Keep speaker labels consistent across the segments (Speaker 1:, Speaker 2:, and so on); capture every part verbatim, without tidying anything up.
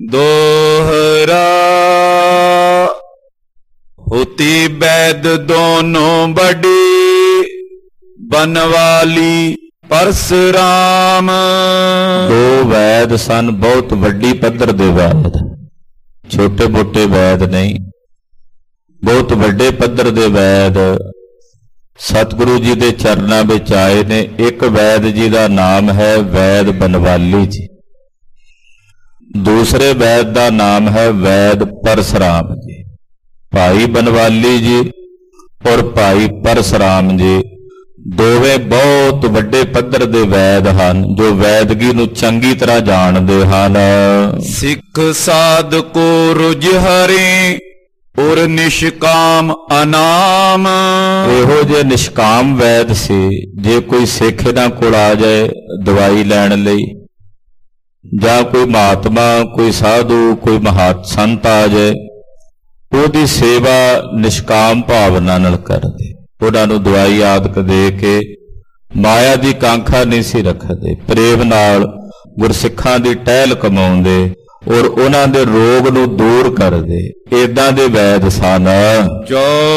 Speaker 1: दोहरा होती वैद दोनों बड़ी बनवाली परशुराम।
Speaker 2: दो वैद सन, बहुत वड्डी पद्धर दे वैद, छोटे मोटे वैद नहीं, बहुत वड्डे पद्धर दे वैद सतगुरु जी दे चरनां विच आए ने। एक वैद जी का नाम है वैद बनवाली जी, दूसरे वैद का नाम है वैद परशुराम जी। भाई बनवाली जी और भाई परशुराम जी दोवें बहुत वड्डे पद्धर दे वैद हन, जो वैदगी नूं चंगी तरह जाणदे हन।
Speaker 1: सिख साध को रुज हरे और निष्काम अनाम।
Speaker 2: ਇਹੋ ਜਿਹੇ ਨਿਸ਼ਕਾਮ ਵੈਦ ਸੀ, ਜੇ ਕੋਈ ਸਿੱਖ ਇਹਨਾਂ ਕੋਲ ਆ ਜਾਏ ਦਵਾਈ ਲੈਣ ਲਈ, ਜਾਂ ਕੋਈ ਮਹਾਤਮਾ, ਕੋਈ ਸਾਧੂ, ਕੋਈ ਮਹਾਤ ਸੰਤ ਆ ਜਾਏ, ਉਹਦੀ ਸੇਵਾ ਨਿਸ਼ਕਾਮ ਭਾਵਨਾ ਨਾਲ ਕਰਦੇ। ਉਹਨਾਂ ਨੂੰ ਦਵਾਈ ਆਦਿਕ ਦੇ ਕੇ ਮਾਇਆ ਦੀ ਕਾਂਖਾ ਨਹੀਂ ਸੀ ਰੱਖਦੇ, ਪ੍ਰੇਮ ਨਾਲ ਗੁਰਸਿੱਖਾਂ ਦੀ ਟਹਿਲ ਕਮਾਉਂਦੇ ਔਰ ਉਹਨਾਂ ਦੇ ਰੋਗ ਨੂੰ ਦੂਰ ਕਰਦੇ। ਏਦਾਂ ਦੇ ਵੈਦ ਸਨ।
Speaker 1: ਜੋ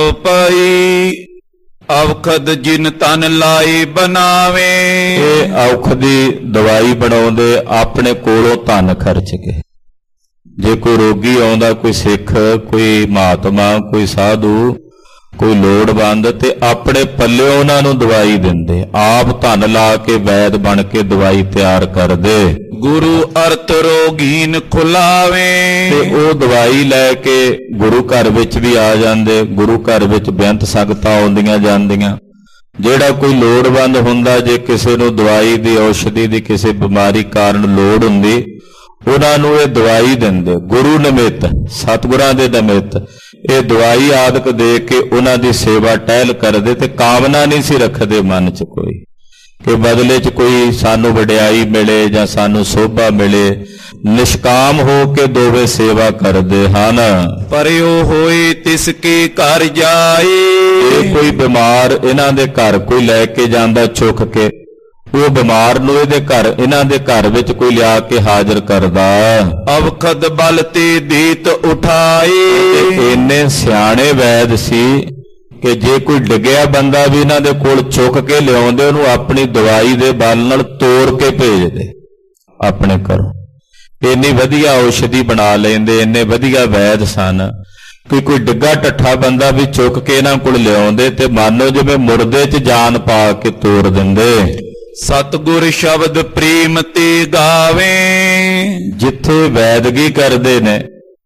Speaker 1: ਪਈ ਔਖਦ ਜਿਨ ਤਨ ਲਾਈ ਬਣਾਵੇ।
Speaker 2: ਇਹ ਔਖ ਦੀ ਦਵਾਈ ਬਣਾਉਂਦੇ ਆਪਣੇ ਕੋਲੋਂ ਧਨ ਖਰਚ ਕੇ। ਜੇ ਕੋਈ ਰੋਗੀ ਆਉਂਦਾ, ਕੋਈ ਸਿੱਖ, ਕੋਈ ਮਹਾਤਮਾ, ਕੋਈ ਸਾਧੂ, ਕੋਈ ਲੋੜਵੰਦ, ਤੇ ਆਪਣੇ ਪੱਲੇ ਉਹਨਾਂ ਨੂੰ ਦਵਾਈ ਦਿੰਦੇ, ਆਪ ਧਨ ਲਾ ਕੇ ਵੈਦ ਬਣ ਕੇ ਦਵਾਈ ਤਿਆਰ ਕਰਦੇ।
Speaker 1: ਗੁਰੂ ਅਰਥ ਰੋਗੀਨ ਖੁਲਾਵੇ।
Speaker 2: ਤੇ ਉਹ ਦਵਾਈ ਲੈ ਕੇ ਗੁਰੂ ਘਰ ਵਿੱਚ ਵੀ ਆ ਜਾਂਦੇ। ਗੁਰੂ ਘਰ ਵਿੱਚ ਬੇਅੰਤ ਸੰਗਤਾਂ ਆਉਂਦੀਆਂ ਜਾਂਦੀਆਂ। ਜਿਹੜਾ ਕੋਈ ਲੋੜਵੰਦ ਹੁੰਦਾ, ਜੇ ਕਿਸੇ ਨੂੰ ਦਵਾਈ ਦੀ, ਔਸ਼ਧੀ ਦੀ ਕਿਸੇ ਬਿਮਾਰੀ ਕਾਰਨ ਲੋੜ ਹੁੰਦੀ, ਉਹਨਾਂ ਨੂੰ ਇਹ ਦਵਾਈ ਦਿੰਦੇ। ਗੁਰੂ ਨਿਮਿਤ, ਸਤਿਗੁਰਾਂ ਦੇ ਨਿਮਿਤ ਇਹ ਦਵਾਈ ਆਦਿਕ ਦੇ ਕੇ ਉਹਨਾਂ ਦੀ ਸੇਵਾ ਟਹਿਲ ਕਰਦੇ। ਤੇ ਕਾਮਨਾ ਨਹੀਂ ਸੀ ਰੱਖਦੇ ਮਨ 'ਚ ਕੋਈ, ਕਿ ਬਦਲੇ 'ਚ ਕੋਈ ਸਾਨੂੰ ਵਡਿਆਈ ਮਿਲੇ ਜਾਂ ਸਾਨੂੰ ਸੋਭਾ ਮਿਲੇ। ਨਿਸ਼ਕਾਮ ਹੋ ਕੇ ਦੋਵੇਂ ਸੇਵਾ ਕਰਦੇ ਹਨ।
Speaker 1: ਪਰਿਓ ਹੋਏ ਤਿਸ ਕੇ ਘਰ ਜਾਏ।
Speaker 2: ਇਹ ਕੋਈ ਬਿਮਾਰ ਇਹਨਾਂ ਦੇ ਘਰ ਕੋਈ ਲੈ ਕੇ ਜਾਂਦਾ ਚੁੱਕ ਕੇ, ਉਹ ਬਿਮਾਰ ਨੂੰ ਇਹਦੇ ਘਰ, ਇਹਨਾਂ ਦੇ ਘਰ ਵਿੱਚ ਕੋਈ ਲਿਆ ਕੇ ਹਾਜ਼ਰ ਕਰਦਾ।
Speaker 1: ਅਵਖਦ ਬਲ ਤੇ ਦੀਤ ਉਠਾਏ।
Speaker 2: ਇੰਨੇ ਸਿਆਣੇ ਵੈਦ ਸੀ ਕਿ ਜੇ ਕੋਈ ਡਿੱਗਿਆ ਬੰਦਾ ਵੀ ਇਹਨਾਂ ਦੇ ਕੋਲ ਚੁੱਕ ਕੇ ਲਿਆਉਂਦੇ, ਉਹਨੂੰ ਆਪਣੀ ਦਵਾਈ ਦੇ ਬਲ ਨਾਲ ਤੋੜ ਕੇ ਭੇਜਦੇ ਆਪਣੇ ਘਰੋਂ। ਇੰਨੀ ਵਧੀਆ ਔਸ਼ਧੀ ਬਣਾ ਲੈਂਦੇ, ਇੰਨੇ ਵਧੀਆ ਵੈਦ ਸਨ ਕਿ ਕੋਈ ਡਿੱਗਾ ਢੱਠਾ ਬੰਦਾ ਵੀ ਚੁੱਕ ਕੇ ਇਹਨਾਂ ਕੋਲ ਲਿਆਉਂਦੇ ਤੇ ਮਾਨੋ ਜਿਵੇਂ ਮੁਰਦੇ 'ਚ ਜਾਨ ਪਾ ਕੇ ਤੋੜ ਦਿੰਦੇ।
Speaker 1: ਸਤਿਗੁਰ ਸ਼ਬਦ ਪ੍ਰੇਮ ਤੇ ਗਾਵੇ।
Speaker 2: ਜਿੱਥੇ ਵੈਦਗੀ ਕਰਦੇ ਨੇ,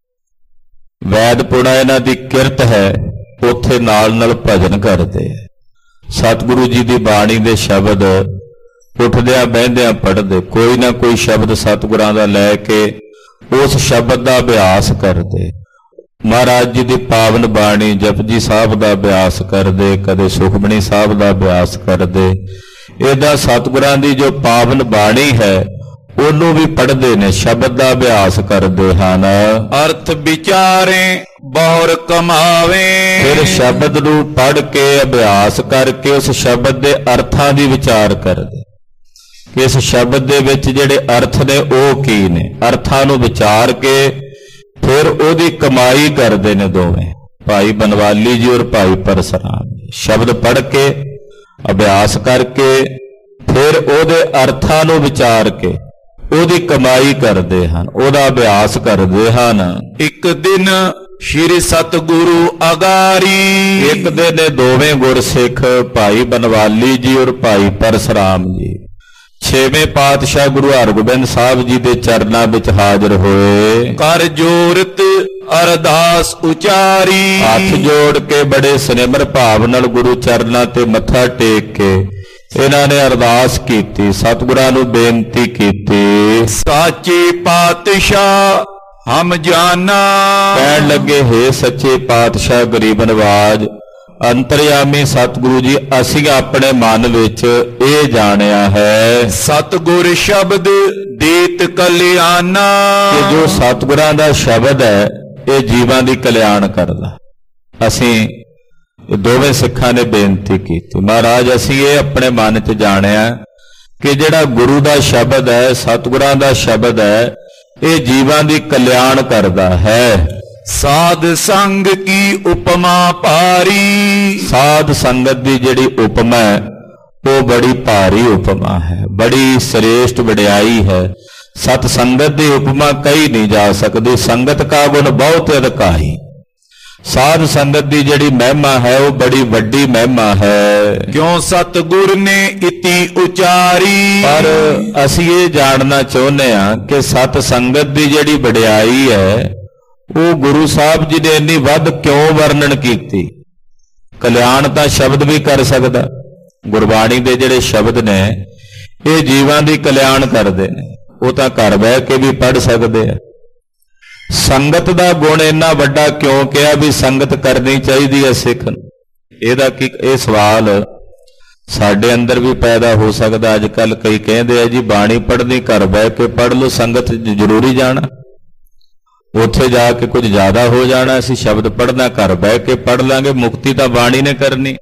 Speaker 2: ਵੈਦ ਪੁਣਾ ਇਹਨਾਂ ਦੀ ਕਿਰਤ ਹੈ, ਉੱਥੇ ਨਾਲ ਨਾਲ ਭਜਨ ਕਰਦੇ। ਸਤਿਗੁਰੂ ਜੀ ਦੀ ਬਾਣੀ ਦੇ ਸ਼ਬਦ ਉੱਠਦਿਆਂ ਬਹਿੰਦਿਆਂ ਪੜ੍ਹਦੇ। ਕੋਈ ਨਾ ਕੋਈ ਸ਼ਬਦ ਸਤਿਗੁਰਾਂ ਦਾ ਲੈ ਕੇ ਉਸ ਸ਼ਬਦ ਦਾ ਅਭਿਆਸ ਕਰਦੇ। ਮਹਾਰਾਜ ਜੀ ਦੀ ਪਾਵਨ ਬਾਣੀ ਜਪਜੀ ਸਾਹਿਬ ਦਾ ਅਭਿਆਸ ਕਰਦੇ, ਕਦੇ ਸੁਖਮਣੀ ਸਾਹਿਬ ਦਾ ਅਭਿਆਸ ਕਰਦੇ। ਇਹਦਾ ਸਤਿਗੁਰਾਂ ਦੀ ਜੋ ਪਾਵਨ ਬਾਣੀ ਹੈ ਉਹਨੂੰ ਵੀ ਪੜ੍ਹਦੇ ਨੇ, ਸ਼ਬਦ ਦਾ ਅਭਿਆਸ ਕਰਦੇ ਹਨ।
Speaker 1: ਅਰਥ ਵਿਚਾਰੇ ਬਹੁਰ ਕਮਾਵੇ।
Speaker 2: ਫਿਰ ਸ਼ਬਦ ਨੂੰ ਪੜ੍ਹ ਕੇ ਅਭਿਆਸ ਕਰਕੇ ਉਸ ਸ਼ਬਦ ਦੇ ਅਰਥਾਂ ਦੀ ਵਿਚਾਰ ਕਰਦੇ ਕਿ ਇਸ ਸ਼ਬਦ ਦੇ ਵਿੱਚ ਜਿਹੜੇ ਅਰਥ ਨੇ ਉਹ ਕੀ ਨੇ। ਅਰਥਾਂ ਨੂੰ ਵਿਚਾਰ ਕੇ ਫਿਰ ਉਹਦੀ ਕਮਾਈ ਕਰਦੇ ਨੇ ਦੋਵੇਂ, ਭਾਈ ਬਨਵਾਲੀ ਜੀ ਔਰ ਭਾਈ ਪਰਸ਼ੁਰਾਮ ਜੀ। ਸ਼ਬਦ ਪੜ੍ਹ ਕੇ ਅਭਿਆਸ ਕਰਕੇ ਫਿਰ ਉਹਦੇ ਅਰਥਾਂ ਨੂੰ ਵਿਚਾਰ ਕੇ ਉਹਦੀ ਕਮਾਈ ਕਰਦੇ ਹਨ, ਉਹਦਾ ਅਭਿਆਸ ਕਰਦੇ ਹਨ।
Speaker 1: ਇੱਕ ਦਿਨ ਸ਼੍ਰੀ ਸਤਿਗੁਰੂ ਅਗਾਰੀ।
Speaker 2: ਇੱਕ ਦਿਨ ਇਹ ਦੋਵੇਂ ਗੁਰਸਿੱਖ ਭਾਈ ਬਨਵਾਲੀ ਜੀ ਔਰ ਭਾਈ ਪਰਸ਼ੁਰਾਮ ਜੀ ਛੇਵੇਂ ਪਾਤਸ਼ਾਹ ਗੁਰੂ ਹਰਗੋਬਿੰਦ ਸਾਹਿਬ ਜੀ ਦੇ ਚਰਨਾਂ ਵਿੱਚ ਹਾਜ਼ਰ ਹੋਏ।
Speaker 1: ਕਰ ਜੋਰਤ ਅਰਦਾਸ ਉਚਾਰੀ।
Speaker 2: ਹੱਥ ਜੋੜ ਕੇ ਬੜੇ ਸਨਿਮਰ ਭਾਵ ਨਾਲ ਗੁਰੂ ਚਰਨਾਂ ਤੇ ਮੱਥਾ ਟੇਕ ਕੇ ਇਹਨਾਂ ਨੇ ਅਰਦਾਸ ਕੀਤੀ, ਸਤਿਗੁਰਾਂ ਨੂੰ ਬੇਨਤੀ ਕੀਤੀ।
Speaker 1: ਸਾਚੇ ਪਾਤਸ਼ਾਹ ਹਮ ਜਾਨਾ।
Speaker 2: ਕਹਿਣ ਲੱਗੇ, ਹੇ ਸੱਚੇ ਪਾਤਸ਼ਾਹ ਗਰੀਬ ਨਵਾਜ, ਅੰਤਰਯਾਮੀ ਸਤਿਗੁਰੂ ਜੀ, ਅਸੀਂ ਆਪਣੇ ਮਨ ਵਿੱਚ ਇਹ ਜਾਣਿਆ ਹੈ
Speaker 1: ਸਤਿਗੁਰ ਸ਼ਬਦ ਦੇਤ ਕਲਿਆਣਾ,
Speaker 2: ਕਿ ਜੋ ਸਤਿਗੁਰਾਂ ਦਾ ਸ਼ਬਦ ਹੈ ਇਹ ਜੀਵਾਂ ਦੀ ਕਲਿਆਣ ਕਰਦਾ। ਅਸੀਂ ਦੋਵੇਂ ਸਿੱਖਾਂ ਨੇ ਬੇਨਤੀ ਕੀਤੀ, ਮਹਾਰਾਜ ਅਸੀਂ ਇਹ ਆਪਣੇ ਮਨ 'ਚ ਜਾਣਿਆ ਕਿ ਜਿਹੜਾ ਗੁਰੂ ਦਾ ਸ਼ਬਦ ਹੈ, ਸਤਿਗੁਰਾਂ ਦਾ ਸ਼ਬਦ ਹੈ, ਇਹ ਜੀਵਾਂ ਦੀ ਕਲਿਆਣ ਕਰਦਾ ਹੈ।
Speaker 1: ਸਾਧ ਸੰਗ ਕੀ ਉਪਮਾ ਭਾਰੀ।
Speaker 2: ਸਾਧ ਸੰਗਤ ਦੀ ਜਿਹੜੀ ਉਪਮਾ ਹੈ ਉਹ ਬੜੀ ਭਾਰੀ ਉਪਮਾ ਹੈ, ਬੜੀ ਸ੍ਰੇਸ਼ਟ ਵਡਿਆਈ ਹੈ। ਸਤ ਸੰਗਤ ਦੀ ਉਪਮਾ ਕਹੀ ਨਹੀਂ ਜਾ ਸਕਦੀ। ਸੰਗਤ ਕਾ ਗੁਣ ਬਹੁਤ ਅਧਿਕਾਈ। ਸਾਧ ਸੰਗਤ ਦੀ ਜਿਹੜੀ ਮਹਿਮਾ ਹੈ ਉਹ ਬੜੀ ਵੱਡੀ ਮਹਿਮਾ ਹੈ।
Speaker 1: ਕਿਉਂ ਸਤਿਗੁਰ ਨੇ ਇਤੀ ਉਚਾਰੀ।
Speaker 2: ਪਰ ਅਸੀਂ ਇਹ ਜਾਣਨਾ ਚਾਹੁੰਦੇ ਹਾਂ ਕਿ ਸਤ ਸੰਗਤ ਦੀ ਜਿਹੜੀ ਵਡਿਆਈ ਹੈ ਉਹ ਗੁਰੂ ਸਾਹਿਬ ਜੀ ਨੇ ਇੰਨੀ ਵੱਧ ਕਿਉਂ ਵਰਣਨ ਕੀਤੀ। ਕਲਿਆਣ ਤਾਂ ਸ਼ਬਦ ਵੀ ਕਰ ਸਕਦਾ। ਗੁਰਬਾਣੀ ਦੇ ਜਿਹੜੇ ਸ਼ਬਦ ਨੇ ਇਹ ਜੀਵਾਂ ਦੀ ਕਲਿਆਣ ਕਰਦੇ ਨੇ, ਉਹ ਤਾਂ ਘਰ ਬਹਿ ਕੇ ਵੀ ਪੜ੍ਹ ਸਕਦੇ ਆ। ਸੰਗਤ ਦਾ ਗੁਣ ਇੰਨਾ ਵੱਡਾ ਕਿਉਂ ਕਿਹਾ ਵੀ ਸੰਗਤ ਕਰਨੀ ਚਾਹੀਦੀ ਹੈ ਸਿੱਖ ਨੂੰ? ਇਹਦਾ ਕੀ ਇਹ ਸਵਾਲ ਸਾਡੇ ਅੰਦਰ ਵੀ ਪੈਦਾ ਹੋ ਸਕਦਾ। ਅੱਜ ਕੱਲ ਕਈ ਕਹਿੰਦੇ ਆ ਜੀ ਬਾਣੀ ਪੜ੍ਹਨੀ ਘਰ ਬਹਿ ਕੇ ਪੜ੍ਹ ਲਓ, ਸੰਗਤ ਜ਼ਰੂਰੀ ਜਾਣਾ, ਉੱਥੇ ਜਾ ਕੇ ਕੁਝ ਜ਼ਿਆਦਾ ਹੋ ਜਾਣਾ। ਅਸੀਂ ਸ਼ਬਦ ਪੜ੍ਹਨਾ ਘਰ ਬਹਿ ਕੇ ਪੜ੍ਹ ਲਾਂਗੇ, ਮੁਕਤੀ ਤਾਂ ਬਾਣੀ ਨੇ ਕਰਨੀ।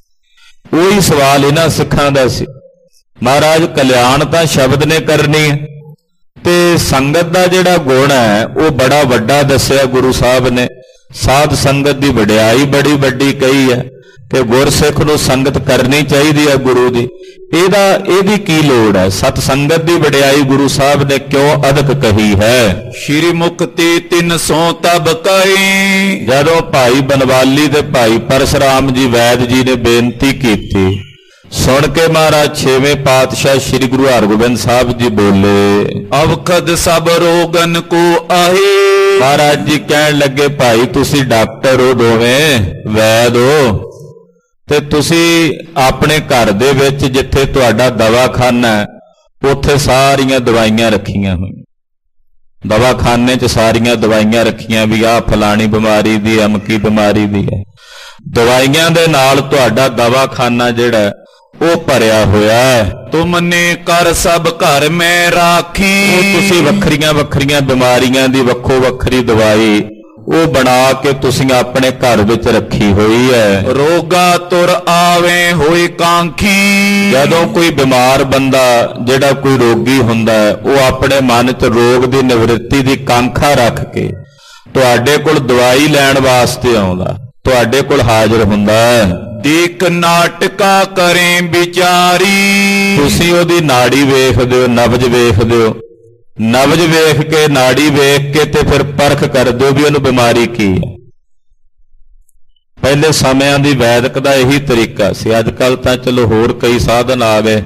Speaker 2: ਉਹੀ ਸਵਾਲ ਇਹਨਾਂ ਸਿੱਖਾਂ ਦਾ ਸੀ। ਮਹਾਰਾਜ ਕਲਿਆਣ ਤਾਂ ਸ਼ਬਦ ਨੇ ਕਰਨੀ ਹੈ ਤੇ ਸੰਗਤ ਦਾ ਜਿਹੜਾ ਗੁਣ ਹੈ ਉਹ ਬੜਾ ਵੱਡਾ ਦੱਸਿਆ ਗੁਰੂ ਸਾਹਿਬ ਨੇ। ਸਾਧ ਸੰਗਤ ਦੀ ਵਡਿਆਈ ਬੜੀ ਵੱਡੀ ਕਹੀ ਹੈ ਕਿ ਗੁਰਸਿੱਖ ਨੂੰ ਸੰਗਤ ਕਰਨੀ ਚਾਹੀਦੀ ਹੈ ਗੁਰੂ ਦੀ। ਇਹਦਾ ਇਹਦੀ ਕੀ ਲੋੜ ਹੈ? ਸਤ ਸੰਗਤ ਦੀ ਵਡਿਆਈ ਗੁਰੂ ਸਾਹਿਬ ਨੇ ਕਿਉਂ ਅਧਿਕ ਕਹੀ ਹੈ?
Speaker 1: ਸ਼੍ਰੀ ਮੁਕਤੀ ਤਿੰਨ ਸੌ ਤਬ ਕਈ।
Speaker 2: ਜਦੋਂ ਭਾਈ ਬਨਵਾਲੀ ਤੇ ਭਾਈ ਪਰਸ਼ਰਾਮ ਜੀ ਵੈਦ ਜੀ ਨੇ ਬੇਨਤੀ ਕੀਤੀ, ਸੁਣ ਕੇ ਮਹਾਰਾਜ ਛੇਵੇਂ ਪਾਤਸ਼ਾਹ ਸ੍ਰੀ ਗੁਰੂ ਹਰਗੋਬਿੰਦ ਸਾਹਿਬ ਜੀ ਬੋਲੇ,
Speaker 1: ਅਵਖਦ ਸਭ ਰੋਗਨ ਕੋ ਆਹੇ।
Speaker 2: ਮਹਾਰਾਜ ਜੀ ਕਹਿਣ ਲੱਗੇ ਭਾਈ ਤੁਸੀਂ ਡਾਕਟਰ ਹੋ, ਦੋਵੇਂ ਵੈਦ ਹੋ, ਤੇ ਤੁਸੀਂ ਆਪਣੇ ਘਰ ਦੇ ਵਿੱਚ ਜਿੱਥੇ ਤੁਹਾਡਾ ਦਵਾਖਾਨਾ ਹੈ ਉੱਥੇ ਸਾਰੀਆਂ ਦਵਾਈਆਂ ਰੱਖੀਆਂ ਹੋਈਆਂ। ਦਵਾਖਾਨੇ 'ਚ ਸਾਰੀਆਂ ਦਵਾਈਆਂ ਰੱਖੀਆਂ ਵੀ ਆਹ ਫਲਾਣੀ ਬਿਮਾਰੀ ਦੀ, ਅਮਕੀ ਬਿਮਾਰੀ ਦੀ ਹੈ। ਦਵਾਈਆਂ ਦੇ ਨਾਲ ਤੁਹਾਡਾ ਦਵਾਖਾਨਾ ਜਿਹੜਾ ਉਹ ਭਰਿਆ ਹੋਇਆ ਹੈ।
Speaker 1: ਤੁਮਨੇ ਕਰ ਸਭ ਘਰ ਮੈਂ ਰਾਖੀ।
Speaker 2: ਉਹ ਤੁਸੀਂ ਵੱਖਰੀਆਂ ਵੱਖਰੀਆਂ ਬਿਮਾਰੀਆਂ ਦੀ ਵੱਖੋ ਵੱਖਰੀ ਦਵਾਈ ਉਹ ਬਣਾ ਕੇ ਤੁਸੀਂ ਆਪਣੇ ਘਰ ਵਿੱਚ ਰੱਖੀ ਹੋਈ ਹੈ।
Speaker 1: ਰੋਗਾ ਤੁਰ ਆਵੇ ਹੋਏ ਕਾਂਖੀ।
Speaker 2: ਜਦੋਂ ਕੋਈ ਬਿਮਾਰ ਬੰਦਾ ਜਿਹੜਾ ਕੋਈ ਰੋਗੀ ਹੁੰਦਾ ਹੈ ਉਹ ਆਪਣੇ ਮਨ 'ਚ ਰੋਗ ਦੀ ਨਿਵਰਤੀ ਦੀ ਕਾਂਖਾ ਰੱਖ ਕੇ ਤੁਹਾਡੇ ਕੋਲ ਦਵਾਈ ਲੈਣ ਵਾਸਤੇ ਆਉਂਦਾ, ਤੁਹਾਡੇ ਕੋਲ ਹਾਜ਼ਰ ਹੁੰਦਾ ਹੈ।
Speaker 1: ਦੇਖ ਨਾਟਕਾ ਕਰੇ ਵਿਚਾਰੀ।
Speaker 2: ਤੁਸੀਂ ਉਹਦੀ ਨਾੜੀ ਵੇਖਦੇ ਹੋ, ਨਬਜ ਵੇਖਦੇ ਹੋ। ਨਬਜ ਵੇਖ ਕੇ, ਨਾੜੀ ਵੇਖ ਕੇ ਤੇ ਫਿਰ ਪਰਖ ਕਰਦੇ ਹੋ ਵੀ ਉਹਨੂੰ ਬਿਮਾਰੀ ਕੀ ਹੈ। ਪਹਿਲੇ ਸਮਿਆਂ ਦੀ ਵੈਦਿਕ ਦਾ ਇਹੀ ਤਰੀਕਾ ਸੀ। ਅੱਜ ਕੱਲ ਤਾਂ ਚਲੋ ਹੋਰ ਕਈ ਸਾਧਨ ਆ ਗਏ।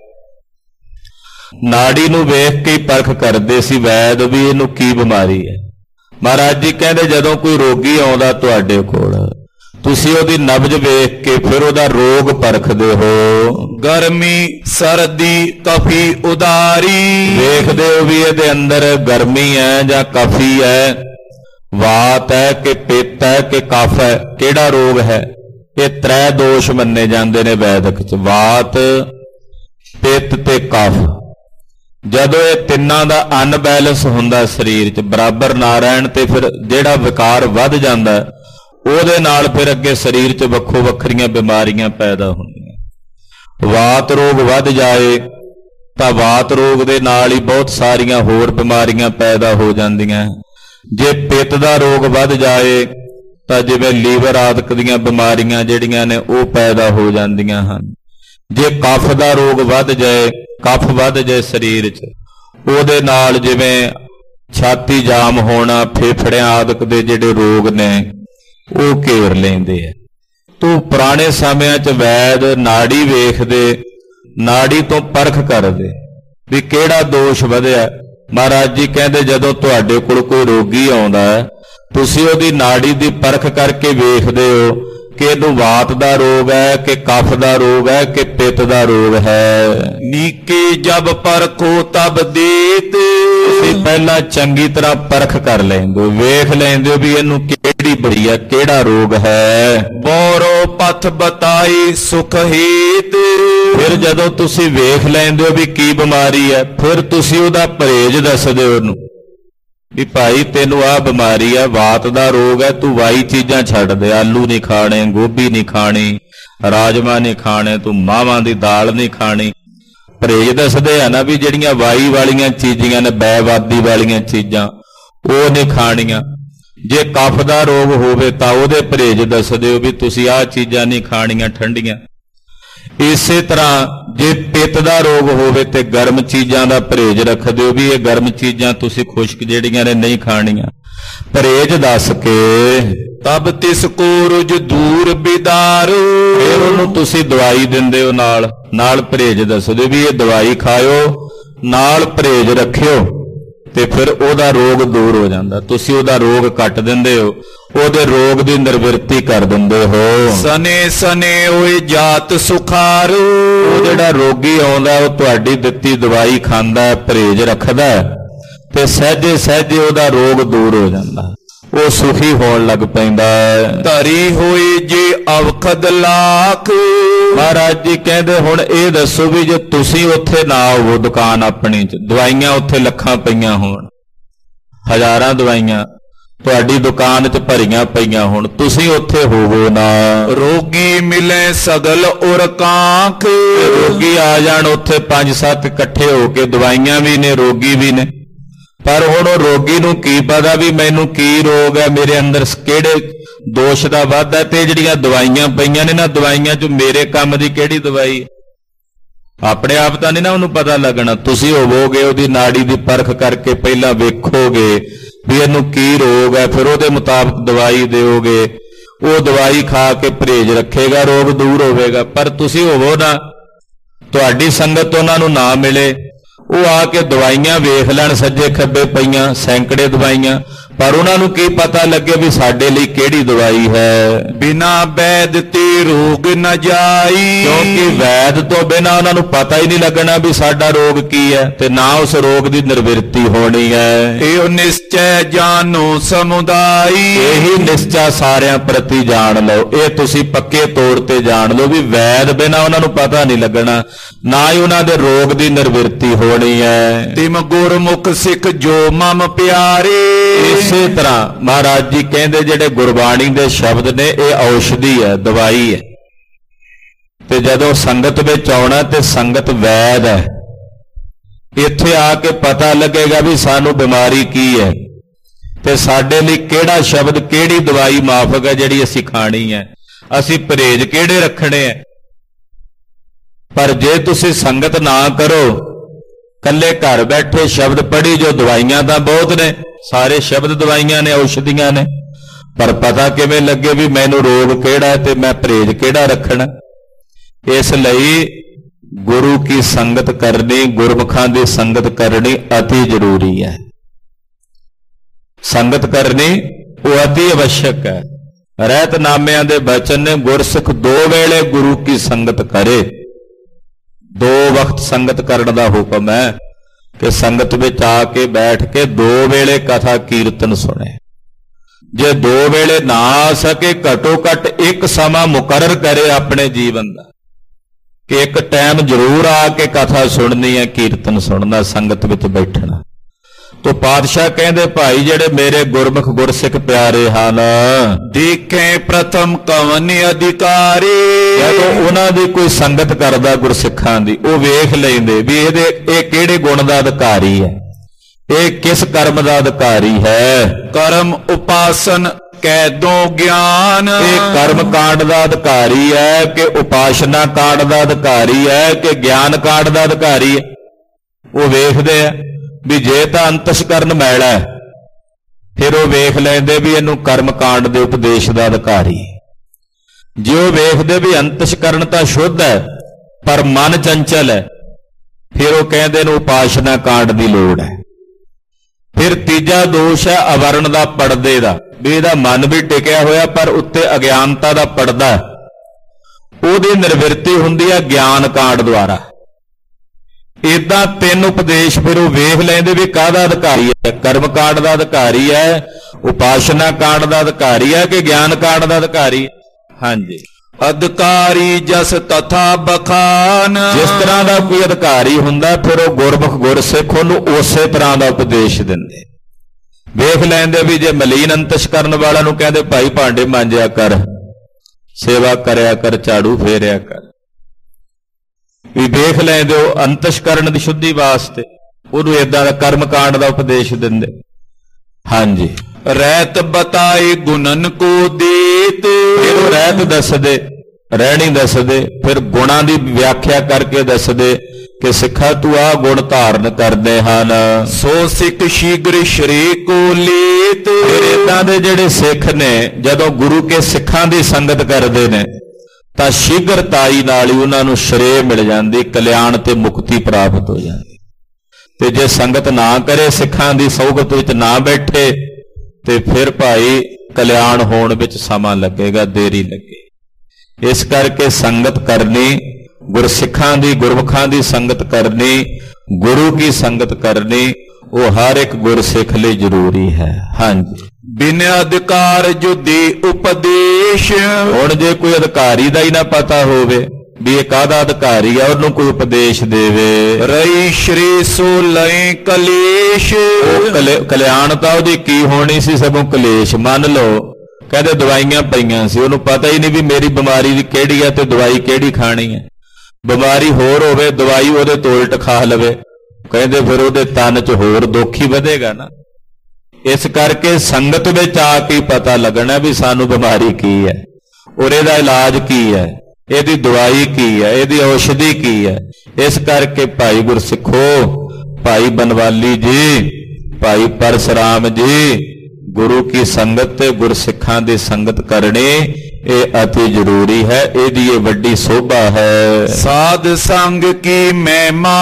Speaker 2: ਨਾੜੀ ਨੂੰ ਵੇਖ ਕੇ ਹੀ ਪਰਖ ਕਰਦੇ ਸੀ ਵੈਦ ਵੀ ਇਹਨੂੰ ਕੀ ਬਿਮਾਰੀ ਹੈ। ਮਹਾਰਾਜ ਜੀ ਕਹਿੰਦੇ ਜਦੋਂ ਕੋਈ ਰੋਗੀ ਆਉਂਦਾ ਤੁਹਾਡੇ ਕੋਲ, ਤੁਸੀਂ ਉਹਦੀ ਨਬਜ ਵੇਖ ਕੇ ਫਿਰ ਉਹਦਾ ਰੋਗ ਪਰਖਦੇ ਹੋ।
Speaker 1: ਗਰਮੀ ਸਰਦੀ ਕਫੀ ਉਦਾਰੀ।
Speaker 2: ਵੇਖਦੇ ਹੋ ਵੀ ਇਹਦੇ ਅੰਦਰ ਗਰਮੀ ਹੈ ਜਾਂ ਕਫੀ ਹੈ, ਵਾਤ ਹੈ ਕਿ ਪਿੱਤ ਹੈ ਕਿ ਕਫ ਹੈ, ਕਿਹੜਾ ਰੋਗ ਹੈ। ਇਹ ਤ੍ਰੈ ਦੋਸ਼ ਮੰਨੇ ਜਾਂਦੇ ਨੇ ਵੈਦਿਕ 'ਚ, ਵਾਤ, ਪਿੱਤ ਤੇ ਕਫ। ਜਦੋਂ ਇਹ ਤਿੰਨਾਂ ਦਾ ਅਨਬੈਲੈਂਸ ਹੁੰਦਾ ਸਰੀਰ 'ਚ ਬਰਾਬਰ ਨਾ ਰਹਿਣ ਤੇ ਫਿਰ ਜਿਹੜਾ ਵਿਕਾਰ ਵੱਧ ਜਾਂਦਾ ਉਹਦੇ ਨਾਲ ਫਿਰ ਅੱਗੇ ਸਰੀਰ 'ਚ ਵੱਖੋ ਵੱਖਰੀਆਂ ਬਿਮਾਰੀਆਂ ਪੈਦਾ ਹੁੰਦੀਆਂ। ਵਾਤ ਰੋਗ ਵੱਧ ਜਾਏ ਤਾਂ ਵਾਤ ਰੋਗ ਦੇ ਨਾਲ ਹੀ ਬਹੁਤ ਸਾਰੀਆਂ ਹੋਰ ਬਿਮਾਰੀਆਂ ਪੈਦਾ ਹੋ ਜਾਂਦੀਆਂ। ਜੇ ਪਿੱਤ ਦਾ ਰੋਗ ਵੱਧ ਜਾਏ ਤਾਂ ਜਿਵੇਂ ਲੀਵਰ ਆਦਿਕ ਦੀਆਂ ਬਿਮਾਰੀਆਂ ਜਿਹੜੀਆਂ ਨੇ ਉਹ ਪੈਦਾ ਹੋ ਜਾਂਦੀਆਂ ਹਨ। ਜੇ ਕਫ ਦਾ ਰੋਗ ਵੱਧ ਜਾਏ, ਕਫ ਵੱਧ ਜਾਏ ਸਰੀਰ 'ਚ, ਉਹਦੇ ਨਾਲ ਜਿਵੇਂ ਛਾਤੀ ਜਾਮ ਹੋਣਾ, ਫੇਫੜਿਆਂ ਆਦਿਕ ਦੇ ਜਿਹੜੇ ਰੋਗ ਨੇ ਉਹ ਘੇਰ ਲੈਂਦੇ ਆ। ਤੋ ਪੁਰਾਣੇ ਸਮਿਆਂ 'ਚ ਵੈਦ ਨਾੜੀ ਵੇਖਦੇ, ਨਾੜੀ ਤੋਂ ਪਰਖ ਕਰਦੇ ਵੀ ਕਿਹੜਾ ਦੋਸ਼ ਵਧਿਆ। ਮਹਾਰਾਜ ਜੀ ਕਹਿੰਦੇ ਜਦੋਂ ਤੁਹਾਡੇ ਕੋਲ ਕੋਈ ਰੋਗੀ ਆਉਂਦਾ ਤੁਸੀਂ ਉਹਦੀ ਨਾੜੀ ਦੀ ਪਰਖ ਕਰਕੇ ਵੇਖਦੇ ਹੋ ਕਿ ਇਹਨੂੰ ਵਾਤ ਦਾ ਰੋਗ ਹੈ ਕਿ ਕਫ ਦਾ ਰੋਗ ਹੈ ਕਿ ਪਿੱਤ ਦਾ ਰੋਗ ਹੈ।
Speaker 1: ਨੀਕੇ ਜਬ ਪਰਖੋ ਤਬ ਦੇਤ।
Speaker 2: ਤੁਸੀਂ ਪਹਿਲਾਂ ਚੰਗੀ ਤਰ੍ਹਾਂ ਪਰਖ ਕਰ ਲੈਂਦੇ ਹੋ, ਵੇਖ ਲੈਂਦੇ ਹੋ ਵੀ ਇਹਨੂੰ ਕਿਹੜੀ ਬੜੀ ਹੈ, ਕਿਹੜਾ ਰੋਗ ਹੈ।
Speaker 1: ਬੋਰੋ ਪਥ ਬਤਾਈ ਸੁਖ ਹੇਤ।
Speaker 2: ਫਿਰ ਜਦੋਂ ਤੁਸੀਂ ਵੇਖ ਲੈਂਦੇ ਹੋ ਵੀ ਕੀ ਬਿਮਾਰੀ ਹੈ ਫਿਰ ਤੁਸੀਂ ਉਹਦਾ ਪਰਹੇਜ਼ ਦੱਸਦੇ ਹੋ ਉਹਨੂੰ ਵੀ ਭਾਈ ਤੈਨੂੰ ਆਹ ਬਿਮਾਰੀ ਹੈ, ਵਾਤ ਦਾ ਰੋਗ ਹੈ, ਤੂੰ ਵਾਈ ਚੀਜ਼ਾਂ ਛੱਡ ਦੇ, ਆਲੂ ਨਹੀਂ ਖਾਣੇ, ਗੋਭੀ ਨਹੀਂ ਖਾਣੀ, ਰਾਜਮਾ ਨਹੀਂ ਖਾਣੇ, ਤੂੰ ਮਾਵਾਂ ਦੀ ਦਾਲ ਨਹੀਂ ਖਾਣੀ। ਪਰਹੇਜ਼ ਦੱਸਦੇ ਆ ਨਾ ਵੀ ਜਿਹੜੀਆਂ ਵਾਈ ਵਾਲੀਆਂ ਚੀਜ਼ਾਂ ਨੇ, ਬੈਵਾਦੀ ਵਾਲੀਆਂ ਚੀਜ਼ਾਂ ਉਹ ਨਹੀਂ ਖਾਣੀਆਂ। ਜੇ ਕਫ ਦਾ ਰੋਗ ਹੋਵੇ ਤਾਂ ਉਹਦੇ ਪਰਹੇਜ਼ ਦੱਸ ਦਿਓ ਵੀ ਤੁਸੀਂ ਆਹ ਚੀਜ਼ਾਂ ਨਹੀਂ ਖਾਣੀਆਂ ਠੰਡੀਆਂ। ਇਸੇ ਤਰ੍ਹਾਂ ਜੇ ਪਿੱਤ ਦਾ ਰੋਗ ਹੋਵੇ ਤੇ ਗਰਮ ਚੀਜ਼ਾਂ ਦਾ ਪਰਹੇਜ਼ ਰੱਖ ਦਿਓ ਵੀ ਇਹ ਗਰਮ ਚੀਜ਼ਾਂ ਤੁਸੀਂ ਖੁਸ਼ਕ ਜਿਹੜੀਆਂ ਨੇ ਨਹੀਂ ਖਾਣੀਆਂ। ਪਰਹੇਜ਼ ਦੱਸ ਕੇ
Speaker 1: ਤਬ ਤਿਸ ਕੋ ਰੁਜ ਦੂਰ ਬਿਦਾਰੂ,
Speaker 2: ਫਿਰ ਉਹਨੂੰ ਤੁਸੀਂ ਦਵਾਈ ਦਿੰਦੇ ਹੋ ਨਾਲ ਨਾਲ ਪਰਹੇਜ਼ ਦੱਸਦੇ ਵੀ ਇਹ ਦਵਾਈ ਖਾਇਓ, ਨਾਲ ਪਰਹੇਜ਼ ਰੱਖਿਓ ਤੇ ਫਿਰ ਉਹਦਾ ਰੋਗ ਦੂਰ ਹੋ ਜਾਂਦਾ। ਤੁਸੀਂ ਉਹਦਾ ਰੋਗ ਕੱਟ ਦਿੰਦੇ ਹੋ, ਉਹਦੇ ਰੋਗ ਦੀ ਨਿਰਵਿਰਤੀ ਕਰ ਦਿੰਦੇ ਹੋ।
Speaker 1: ਸਨੇ ਸਨੇ ਓਏ ਜਾਤ ਸੁਖਾਰੂ,
Speaker 2: ਉਹ ਜਿਹੜਾ ਰੋਗੀ ਆਉਂਦਾ ਉਹ ਤੁਹਾਡੀ ਦਿੱਤੀ ਦਵਾਈ ਖਾਂਦਾ, ਪਰਹੇਜ਼ ਰੱਖਦਾ ਤੇ ਸਹਿਜੇ ਸਹਿਜੇ ਉਹਦਾ ਰੋਗ ਦੂਰ ਹੋ ਜਾਂਦਾ, ਉਹ ਸੁਖੀ ਹੋਣ ਲੱਗ ਪੈਂਦਾ।
Speaker 1: ਧਰੀ ਹੋਈ ਜੇ ਅਵਖਦ ਲਾਖ,
Speaker 2: ਮਹਾਰਾਜ ਜੀ ਕਹਿੰਦੇ ਹੁਣ ਇਹ ਦੱਸੋ ਵੀ ਜੇ ਤੁਸੀਂ ਉੱਥੇ ਨਾ ਹੋਵੋ ਦੁਕਾਨ ਆਪਣੀ ਚ, ਦਵਾਈਆਂ ਉੱਥੇ ਲੱਖਾਂ ਪਈਆਂ ਹੋਣ, ਹਜ਼ਾਰਾਂ ਦਵਾਈਆਂ ਤੁਹਾਡੀ ਦੁਕਾਨ ਚ ਭਰੀਆਂ ਪਈਆਂ ਹੋਣ, ਤੁਸੀਂ ਉੱਥੇ ਹੋਵੋ ਨਾ।
Speaker 1: ਰੋਗੀ ਮਿਲੇ ਸਗਲ ਉਰ ਕਾਂਖ,
Speaker 2: ਰੋਗੀ ਆ ਜਾਣ ਉੱਥੇ ਪੰਜ ਸੱਤ ਇਕੱਠੇ ਹੋ ਕੇ, ਦਵਾਈਆਂ ਵੀ ਨੇ ਰੋਗੀ ਵੀ ਨੇ, ਪਰ ਹੁਣ ਉਹ ਰੋਗੀ ਨੂੰ ਕੀ ਪਤਾ ਵੀ ਮੈਨੂੰ ਕੀ ਰੋਗ ਹੈ, ਮੇਰੇ ਅੰਦਰ ਕਿਹੜੇ ਦੋਸ਼ ਦਾ ਵਾਧਾ, ਤੇ ਜਿਹੜੀਆਂ ਦਵਾਈਆਂ ਪਈਆਂ ਨੇ ਨਾ ਦਵਾਈਆਂ ਚ ਮੇਰੇ ਕੰਮ ਦੀ ਕਿਹੜੀ ਦਵਾਈ। ਆਪਣੇ ਆਪ ਤਾਂ ਨਹੀਂ ਨਾ ਉਹਨੂੰ ਪਤਾ ਲੱਗਣਾ, ਤੁਸੀਂ ਹੋਵੋਗੇ ਉਹਦੀ ਨਾੜੀ ਦੀ ਪਰਖ ਕਰਕੇ ਪਹਿਲਾਂ ਵੇਖੋਗੇ ਵੀ ਇਹਨੂੰ ਕੀ ਰੋਗ ਹੈ, ਫਿਰ ਉਹਦੇ ਮੁਤਾਬਕ ਦਵਾਈ ਦਿਓਗੇ, ਉਹ ਦਵਾਈ ਖਾ ਕੇ ਪਰਹੇਜ਼ ਰੱਖੇਗਾ, ਰੋਗ ਦੂਰ ਹੋਵੇਗਾ। ਪਰ ਤੁਸੀਂ ਹੋਵੋ ਨਾ, ਤੁਹਾਡੀ ਸੰਗਤ ਉਹਨਾਂ ਨੂੰ ਨਾ ਮਿਲੇ, ਉਹ ਆ ਕੇ ਦਵਾਈਆਂ ਵੇਖ ਲੈਣ ਸੱਜੇ ਖੱਬੇ ਪਈਆਂ ਸੈਂਕੜੇ ਦਵਾਈਆਂ, ਪਰ ਉਹਨਾਂ ਨੂੰ ਕੀ ਪਤਾ ਲੱਗੇ ਵੀ ਸਾਡੇ ਲਈ ਕਿਹੜੀ ਦਵਾਈ ਹੈ।
Speaker 1: ਬਿਨਾ ਵੈਦ ਤੇ ਰੋਗ ਨ ਜਾਈ,
Speaker 2: ਕਿਉਂਕਿ ਵੈਦ ਤੋਂ ਬਿਨਾਂ ਉਹਨਾਂ ਨੂੰ ਪਤਾ ਹੀ ਨਹੀਂ ਲੱਗਣਾ ਵੀ ਸਾਡਾ ਰੋਗ ਕੀ ਹੈ, ਤੇ ਨਾ ਉਸ ਰੋਗ ਦੀ ਨਿਰਵਿਰਤੀ ਹੋਣੀ ਹੈ।
Speaker 1: ਇਹ ਨਿਸ਼ਚੈ ਜਾਨੋ ਸਮੁਦਾਈ,
Speaker 2: ਇਹੀ ਨਿਸ਼ਚਾ ਸਾਰਿਆਂ ਪ੍ਰਤੀ ਜਾਣ ਲਓ, ਇਹ ਤੁਸੀਂ ਪੱਕੇ ਤੌਰ ਤੇ ਜਾਣ ਲਓ ਵੀ ਵੈਦ ਬਿਨਾਂ ਉਹਨਾਂ ਨੂੰ ਪਤਾ ਨਹੀਂ ਲੱਗਣਾ, ਨਾ ਹੀ ਉਹਨਾਂ ਦੇ ਰੋਗ ਦੀ ਨਿਰਵਿਰਤੀ ਹੋਣੀ ਹੈ।
Speaker 1: ਤਿਮ ਗੁਰਮੁਖ ਸਿੱਖ ਜੋ ਮਮ ਪਿਆਰੇ,
Speaker 2: ਇਸੇ ਤਰ੍ਹਾਂ ਮਹਾਰਾਜ ਜੀ ਕਹਿੰਦੇ ਜਿਹੜੇ ਗੁਰਬਾਣੀ ਦੇ ਸ਼ਬਦ ਨੇ ਇਹ ਔਸ਼ਧੀ ਹੈ, ਦਵਾਈ ਹੈ, ਤੇ ਜਦੋਂ ਸੰਗਤ ਵਿੱਚ ਆਉਣਾ ਤੇ ਸੰਗਤ ਵੈਦ ਹੈ। ਇੱਥੇ ਆ ਕੇ ਪਤਾ ਲੱਗੇਗਾ ਵੀ ਸਾਨੂੰ ਬਿਮਾਰੀ ਕੀ ਹੈ ਤੇ ਸਾਡੇ ਲਈ ਕਿਹੜਾ ਸ਼ਬਦ ਕਿਹੜੀ ਦਵਾਈ ਮਾਫਕ ਹੈ ਜਿਹੜੀ ਅਸੀਂ ਖਾਣੀ ਹੈ, ਅਸੀਂ ਪਰਹੇਜ਼ ਕਿਹੜੇ ਰੱਖਣੇ ਹੈ। ਪਰ ਜੇ ਤੁਸੀਂ ਸੰਗਤ ਨਾ ਕਰੋ, ਕੱਲੇ ਘਰ ਬੈਠੇ ਸ਼ਬਦ ਪੜ੍ਹੀ ਜੋ, ਦਵਾਈਆਂ ਤਾਂ ਬਹੁਤ ਨੇ, ਸਾਰੇ ਸ਼ਬਦ ਦਵਾਈਆਂ ਨੇ, ਔਸ਼ਧੀਆਂ ਨੇ, ਪਰ ਪਤਾ ਕਿਵੇਂ ਲੱਗੇ ਵੀ ਮੈਨੂੰ ਰੋਗ ਕਿਹੜਾ ਹੈ ਤੇ ਮੈਂ ਪਰਹੇਜ਼ ਕਿਹੜਾ ਰੱਖਣਾ। ਇਸ ਲਈ ਗੁਰੂ ਕੀ ਸੰਗਤ ਕਰਨੀ, ਗੁਰਮੁਖਾਂ ਦੀ ਸੰਗਤ ਕਰਨੀ ਅਤੀ ਜ਼ਰੂਰੀ ਹੈ। ਸੰਗਤ ਕਰਨੀ ਉਹ ਅਤੀ ਅਵਸ਼ਕ ਹੈ। ਰਹਿਤਨਾਮਿਆਂ ਦੇ ਬਚਨ ਨੇ ਗੁਰਸਿੱਖ ਦੋ ਵੇਲੇ ਗੁਰੂ ਕੀ ਸੰਗਤ ਕਰੇ, ਦੋ ਵਕਤ ਸੰਗਤ ਕਰਨ ਦਾ ਹੁਕਮ ਹੈ ਕਿ ਸੰਗਤ ਵਿੱਚ ਆ ਕੇ ਬੈਠ ਕੇ ਦੋ ਵੇਲੇ ਕਥਾ ਕੀਰਤਨ ਸੁਣੇ। ਜੇ ਦੋ ਵੇਲੇ ਨਾ ਆ ਸਕੇ, ਘਟੋ ਘੱਟ ਇੱਕ ਸਮਾਂ ਮੁਕਰਰ ਕਰੇ ਆਪਣੇ ਜੀਵਨ ਦਾ ਕਿ ਇੱਕ ਟਾਈਮ ਜ਼ਰੂਰ ਆ ਕੇ ਕਥਾ ਸੁਣਨੀ ਹੈ, ਕੀਰਤਨ ਸੁਣਨਾ, ਸੰਗਤ ਵਿੱਚ ਬੈਠਣਾ। ਤੋ ਪਾਤਸ਼ਾਹ ਕਹਿੰਦੇ ਭਾਈ ਜਿਹੜੇ ਮੇਰੇ ਗੁਰਮੁਖ ਗੁਰਸਿੱਖ ਪਿਆਰੇ ਹਨ,
Speaker 1: ਦੇਖੇ ਪ੍ਰਥਮ ਕਵਨ ਅਧਿਕਾਰੀ,
Speaker 2: ਜਦੋਂ ਉਹਨਾਂ ਦੀ ਕੋਈ ਸੰਗਤ ਕਰਦਾ ਗੁਰਸਿੱਖਾਂ ਦੀ, ਉਹ ਵੇਖ ਲੈਂਦੇ ਵੀ ਇਹਦੇ ਇਹ ਕਿਹੜੇ ਗੁਣ ਦਾ ਅਧਿਕਾਰੀ ਹੈ, ਇਹ ਕਿਸ ਕਰਮ ਦਾ ਅਧਿਕਾਰੀ ਹੈ।
Speaker 1: ਕਰਮ ਉਪਾਸਨ ਕੈਦੋ ਗਿਆਨ,
Speaker 2: ਇਹ ਕਰਮ ਕਾਂਡ ਦਾ ਅਧਿਕਾਰੀ ਹੈ ਕਿ ਉਪਾਸ਼ਨਾ ਕਾਂਡ ਦਾ ਅਧਿਕਾਰੀ ਹੈ ਕਿ ਗਿਆਨ ਕਾਂਡ ਦਾ ਅਧਿਕਾਰੀ ਹੈ। ਉਹ ਵੇਖਦੇ ਆ ਵੀ ਜੇ ਤਾਂ ਅੰਤਸ਼ਕਰਨ ਮੈਲਾ ਹੈ, ਫਿਰ ਉਹ ਵੇਖ ਲੈਂਦੇ ਵੀ ਇਹਨੂੰ ਕਰਮ ਕਾਂਡ ਦੇ ਉਪਦੇਸ਼ ਦਾ ਅਧਿਕਾਰੀ। ਜੇ ਉਹ ਵੇਖਦੇ ਵੀ ਅੰਤਸ਼ਕਰਨ ਤਾਂ ਸ਼ੁੱਧ ਹੈ ਪਰ ਮਨ ਚੰਚਲ ਹੈ, ਫਿਰ ਉਹ ਕਹਿੰਦੇ ਇਹਨੂੰ ਉਪਾਸ਼ਨਾ ਕਾਂਡ ਦੀ ਲੋੜ ਹੈ। ਫਿਰ ਤੀਜਾ ਦੋਸ਼ ਹੈ ਅਵਰਣ ਦਾ, ਪਰਦੇ ਦਾ, ਵੀ ਇਹਦਾ ਮਨ ਵੀ ਟਿਕਿਆ ਹੋਇਆ ਪਰ ਉੱਤੇ ਅਗਿਆਨਤਾ ਦਾ ਪਰਦਾ, ਉਹਦੀ ਨਿਰਵਿਰਤੀ ਹੁੰਦੀ ਹੈ ਗਿਆਨ ਕਾਂਡ ਦੁਆਰਾ। ਇਦਾਂ ਤਿੰਨ ਉਪਦੇਸ਼ ਫਿਰ ਉਹ ਵੇਖ ਲੈਂਦੇ ਵੀ ਕਾਹਦਾ ਅਧਿਕਾਰੀ ਹੈ, ਕਰਮ ਕਾਂਡ ਦਾ ਅਧਿਕਾਰੀ ਹੈ, ਉਪਾਸ਼ਨਾ ਕਾਂਡ ਦਾ ਅਧਿਕਾਰੀ ਹੈ ਕਿ ਗਿਆਨ ਕਾਂਡ ਦਾ ਅਧਿਕਾਰੀ। ਹਾਂਜੀ,
Speaker 1: ਅਧਿਕਾਰੀ ਜਸ ਤਥਾ ਬਖਾਨ,
Speaker 2: ਜਿਸ ਤਰ੍ਹਾਂ ਦਾ ਕੋਈ ਅਧਿਕਾਰੀ ਹੁੰਦਾ ਫਿਰ ਉਹ ਗੁਰਮੁਖ ਗੁਰਸਿੱਖ ਉਹਨੂੰ ਉਸੇ ਤਰ੍ਹਾਂ ਦਾ ਉਪਦੇਸ਼ ਦਿੰਦੇ। ਵੇਖ ਲੈਂਦੇ ਵੀ ਜੇ ਮਲੀਨ ਅੰਤਸ਼ਕਰਨ ਵਾਲਾ ਨੂੰ ਕਹਿੰਦੇ ਭਾਈ ਭਾਂਡੇ ਮਾਂਜਿਆ ਕਰ, ਸੇਵਾ ਕਰਿਆ ਕਰ, ਝਾੜੂ ਫੇਰਿਆ ਕਰ, ਵੀ ਵੇਖ ਲੈਂਦੇ ਹੋ ਅੰਤਸ਼ਕਰਨ ਦੀ ਸ਼ੁੱਧੀ ਵਾਸਤੇ ਉਹਨੂੰ ਏਦਾਂ ਦਾ ਕਰਮ ਕਾਂਡ ਦਾ ਉਪਦੇਸ਼ ਦਿੰਦੇ। ਹਾਂਜੀ।
Speaker 1: ਰਹਿਤ ਬਤਾਏ ਗੁਣਨ ਕੋ ਦੇਤ।
Speaker 2: ਫਿਰ ਉਹ ਰਹਿਤ ਦੱਸਦੇ, ਰਹਿਣੀ ਦੱਸਦੇ, ਫਿਰ ਗੁਣਾਂ ਦੀ ਵਿਆਖਿਆ ਕਰਕੇ ਦੱਸਦੇ ਕਿ ਸਿੱਖਾ ਤੂੰ ਆਹ ਗੁਣ ਧਾਰਨ ਕਰਦੇ ਹਨ।
Speaker 1: ਸੋ ਸਿੱਖ ਸ਼ੀਘਰ ਸ਼੍ਰੀ ਕੋ ਲੇਤ।
Speaker 2: ਫਿਰ ਏਦਾਂ ਦੇ ਜਿਹੜੇ ਸਿੱਖ ਨੇ ਜਦੋਂ ਗੁਰੂ ਕੇ ਸਿੱਖਾਂ ਦੀ ਸੰਗਤ ਕਰਦੇ ਨੇ ਤਾਂ ਸ਼ੀਘਰਤਾਈ ਨਾਲ ਹੀ ਉਹਨਾਂ ਨੂੰ ਸ਼੍ਰੇਅ ਮਿਲ ਜਾਂਦੀ, ਕਲਿਆਣ ਤੇ ਮੁਕਤੀ ਪ੍ਰਾਪਤ ਹੋ ਜਾਂਦੀ। ਤੇ ਜੇ ਸੰਗਤ ਨਾ ਕਰੇ, ਸਿੱਖਾਂ ਦੀ ਸੌਗਤ ਵਿੱਚ ਨਾ ਬੈਠੇ, ਤੇ ਫਿਰ ਭਾਈ ਕਲਿਆਣ ਹੋਣ ਵਿੱਚ ਸਮਾਂ ਲੱਗੇਗਾ, ਦੇਰੀ ਲੱਗੇ। ਇਸ ਕਰਕੇ ਸੰਗਤ ਕਰਨੀ, ਗੁਰਸਿੱਖਾਂ ਦੀ, ਗੁਰਮੁਖਾਂ ਦੀ ਸੰਗਤ ਕਰਨੀ, ਗੁਰੂ ਕੀ ਸੰਗਤ ਕਰਨੀ, ਉਹ ਹਰ ਇੱਕ ਗੁਰਸਿੱਖ ਲਈ ਜ਼ਰੂਰੀ ਹੈ। ਹਾਂਜੀ।
Speaker 1: ਬਿਨ ਅਧਿਕਾਰ ਜੋ ਦੇ ਉਪਦੇਸ਼।
Speaker 2: ਹੁਣ ਜੇ ਕੋਈ ਅਧਿਕਾਰੀ ਦਾ ਹੀ ਨਾ ਪਤਾ ਹੋਵੇ ਵੀ ਇਹ ਕਾਹਦਾ ਅਧਿਕਾਰੀ ਆ, ਉਹਨੂੰ ਕੋਈ ਉਪਦੇਸ਼ ਦੇਵੇ।
Speaker 1: ਰਹੀ ਸ਼੍ਰੀ ਸੋ ਲਏ ਕਲੇਸ਼।
Speaker 2: ਕਲਿਆਣ ਤਾਂ ਉਹਦੀ ਕੀ ਹੋਣੀ ਸੀ, ਸਗੋਂ ਕਲੇਸ਼। ਮੰਨ ਲਓ ਕਹਿੰਦੇ ਦਵਾਈਆਂ ਪਈਆਂ ਸੀ, ਉਹਨੂੰ ਪਤਾ ਹੀ ਨਹੀਂ ਵੀ ਮੇਰੀ ਬਿਮਾਰੀ ਦੀ ਕਿਹੜੀ ਹੈ ਤੇ ਦਵਾਈ ਕਿਹੜੀ ਖਾਣੀ ਹੈ। ਬਿਮਾਰੀ ਹੋਰ ਹੋਵੇ, ਦਵਾਈ ਉਹਦੇ ਤੋਂ ਉਲਟ ਖਾ ਲਵੇ, ਕਹਿੰਦੇ ਫਿਰ ਉਹਦੇ ਤਨ 'ਚ ਹੋਰ ਦੁੱਖ ਹੀ ਵਧੇਗਾ ਨਾ। ਇਸ ਕਰਕੇ ਸੰਗਤ ਵਿੱਚ ਆ ਕੇ ਪਤਾ ਲੱਗਣਾ ਵੀ ਸਾਨੂੰ ਬਿਮਾਰੀ ਕੀ ਹੈ, ਔਰ ਇਹਦਾ ਇਲਾਜ ਕੀ ਹੈ, ਇਹਦੀ ਦਵਾਈ ਕੀ ਹੈ, ਇਹਦੀ ਔਸ਼ਧੀ ਕੀ ਹੈ। ਇਸ ਕਰਕੇ ਭਾਈ ਗੁਰਸਿੱਖੋ, ਭਾਈ ਬਨਵਾਲੀ ਜੀ, ਭਾਈ ਪਰਸਰਾਮ ਜੀ, ਗੁਰੂ ਕੀ ਸੰਗਤ ਤੇ ਗੁਰਸਿੱਖਾਂ ਦੀ ਸੰਗਤ ਕਰਨੀ ਇਹ ਅਤੀ ਜ਼ਰੂਰੀ ਹੈ। ਇਹਦੀ ਇਹ ਵੱਡੀ ਸੋਭਾ ਹੈ।
Speaker 1: ਸਾਧ ਸੰਗ ਕੀ ਮਹਿਮਾ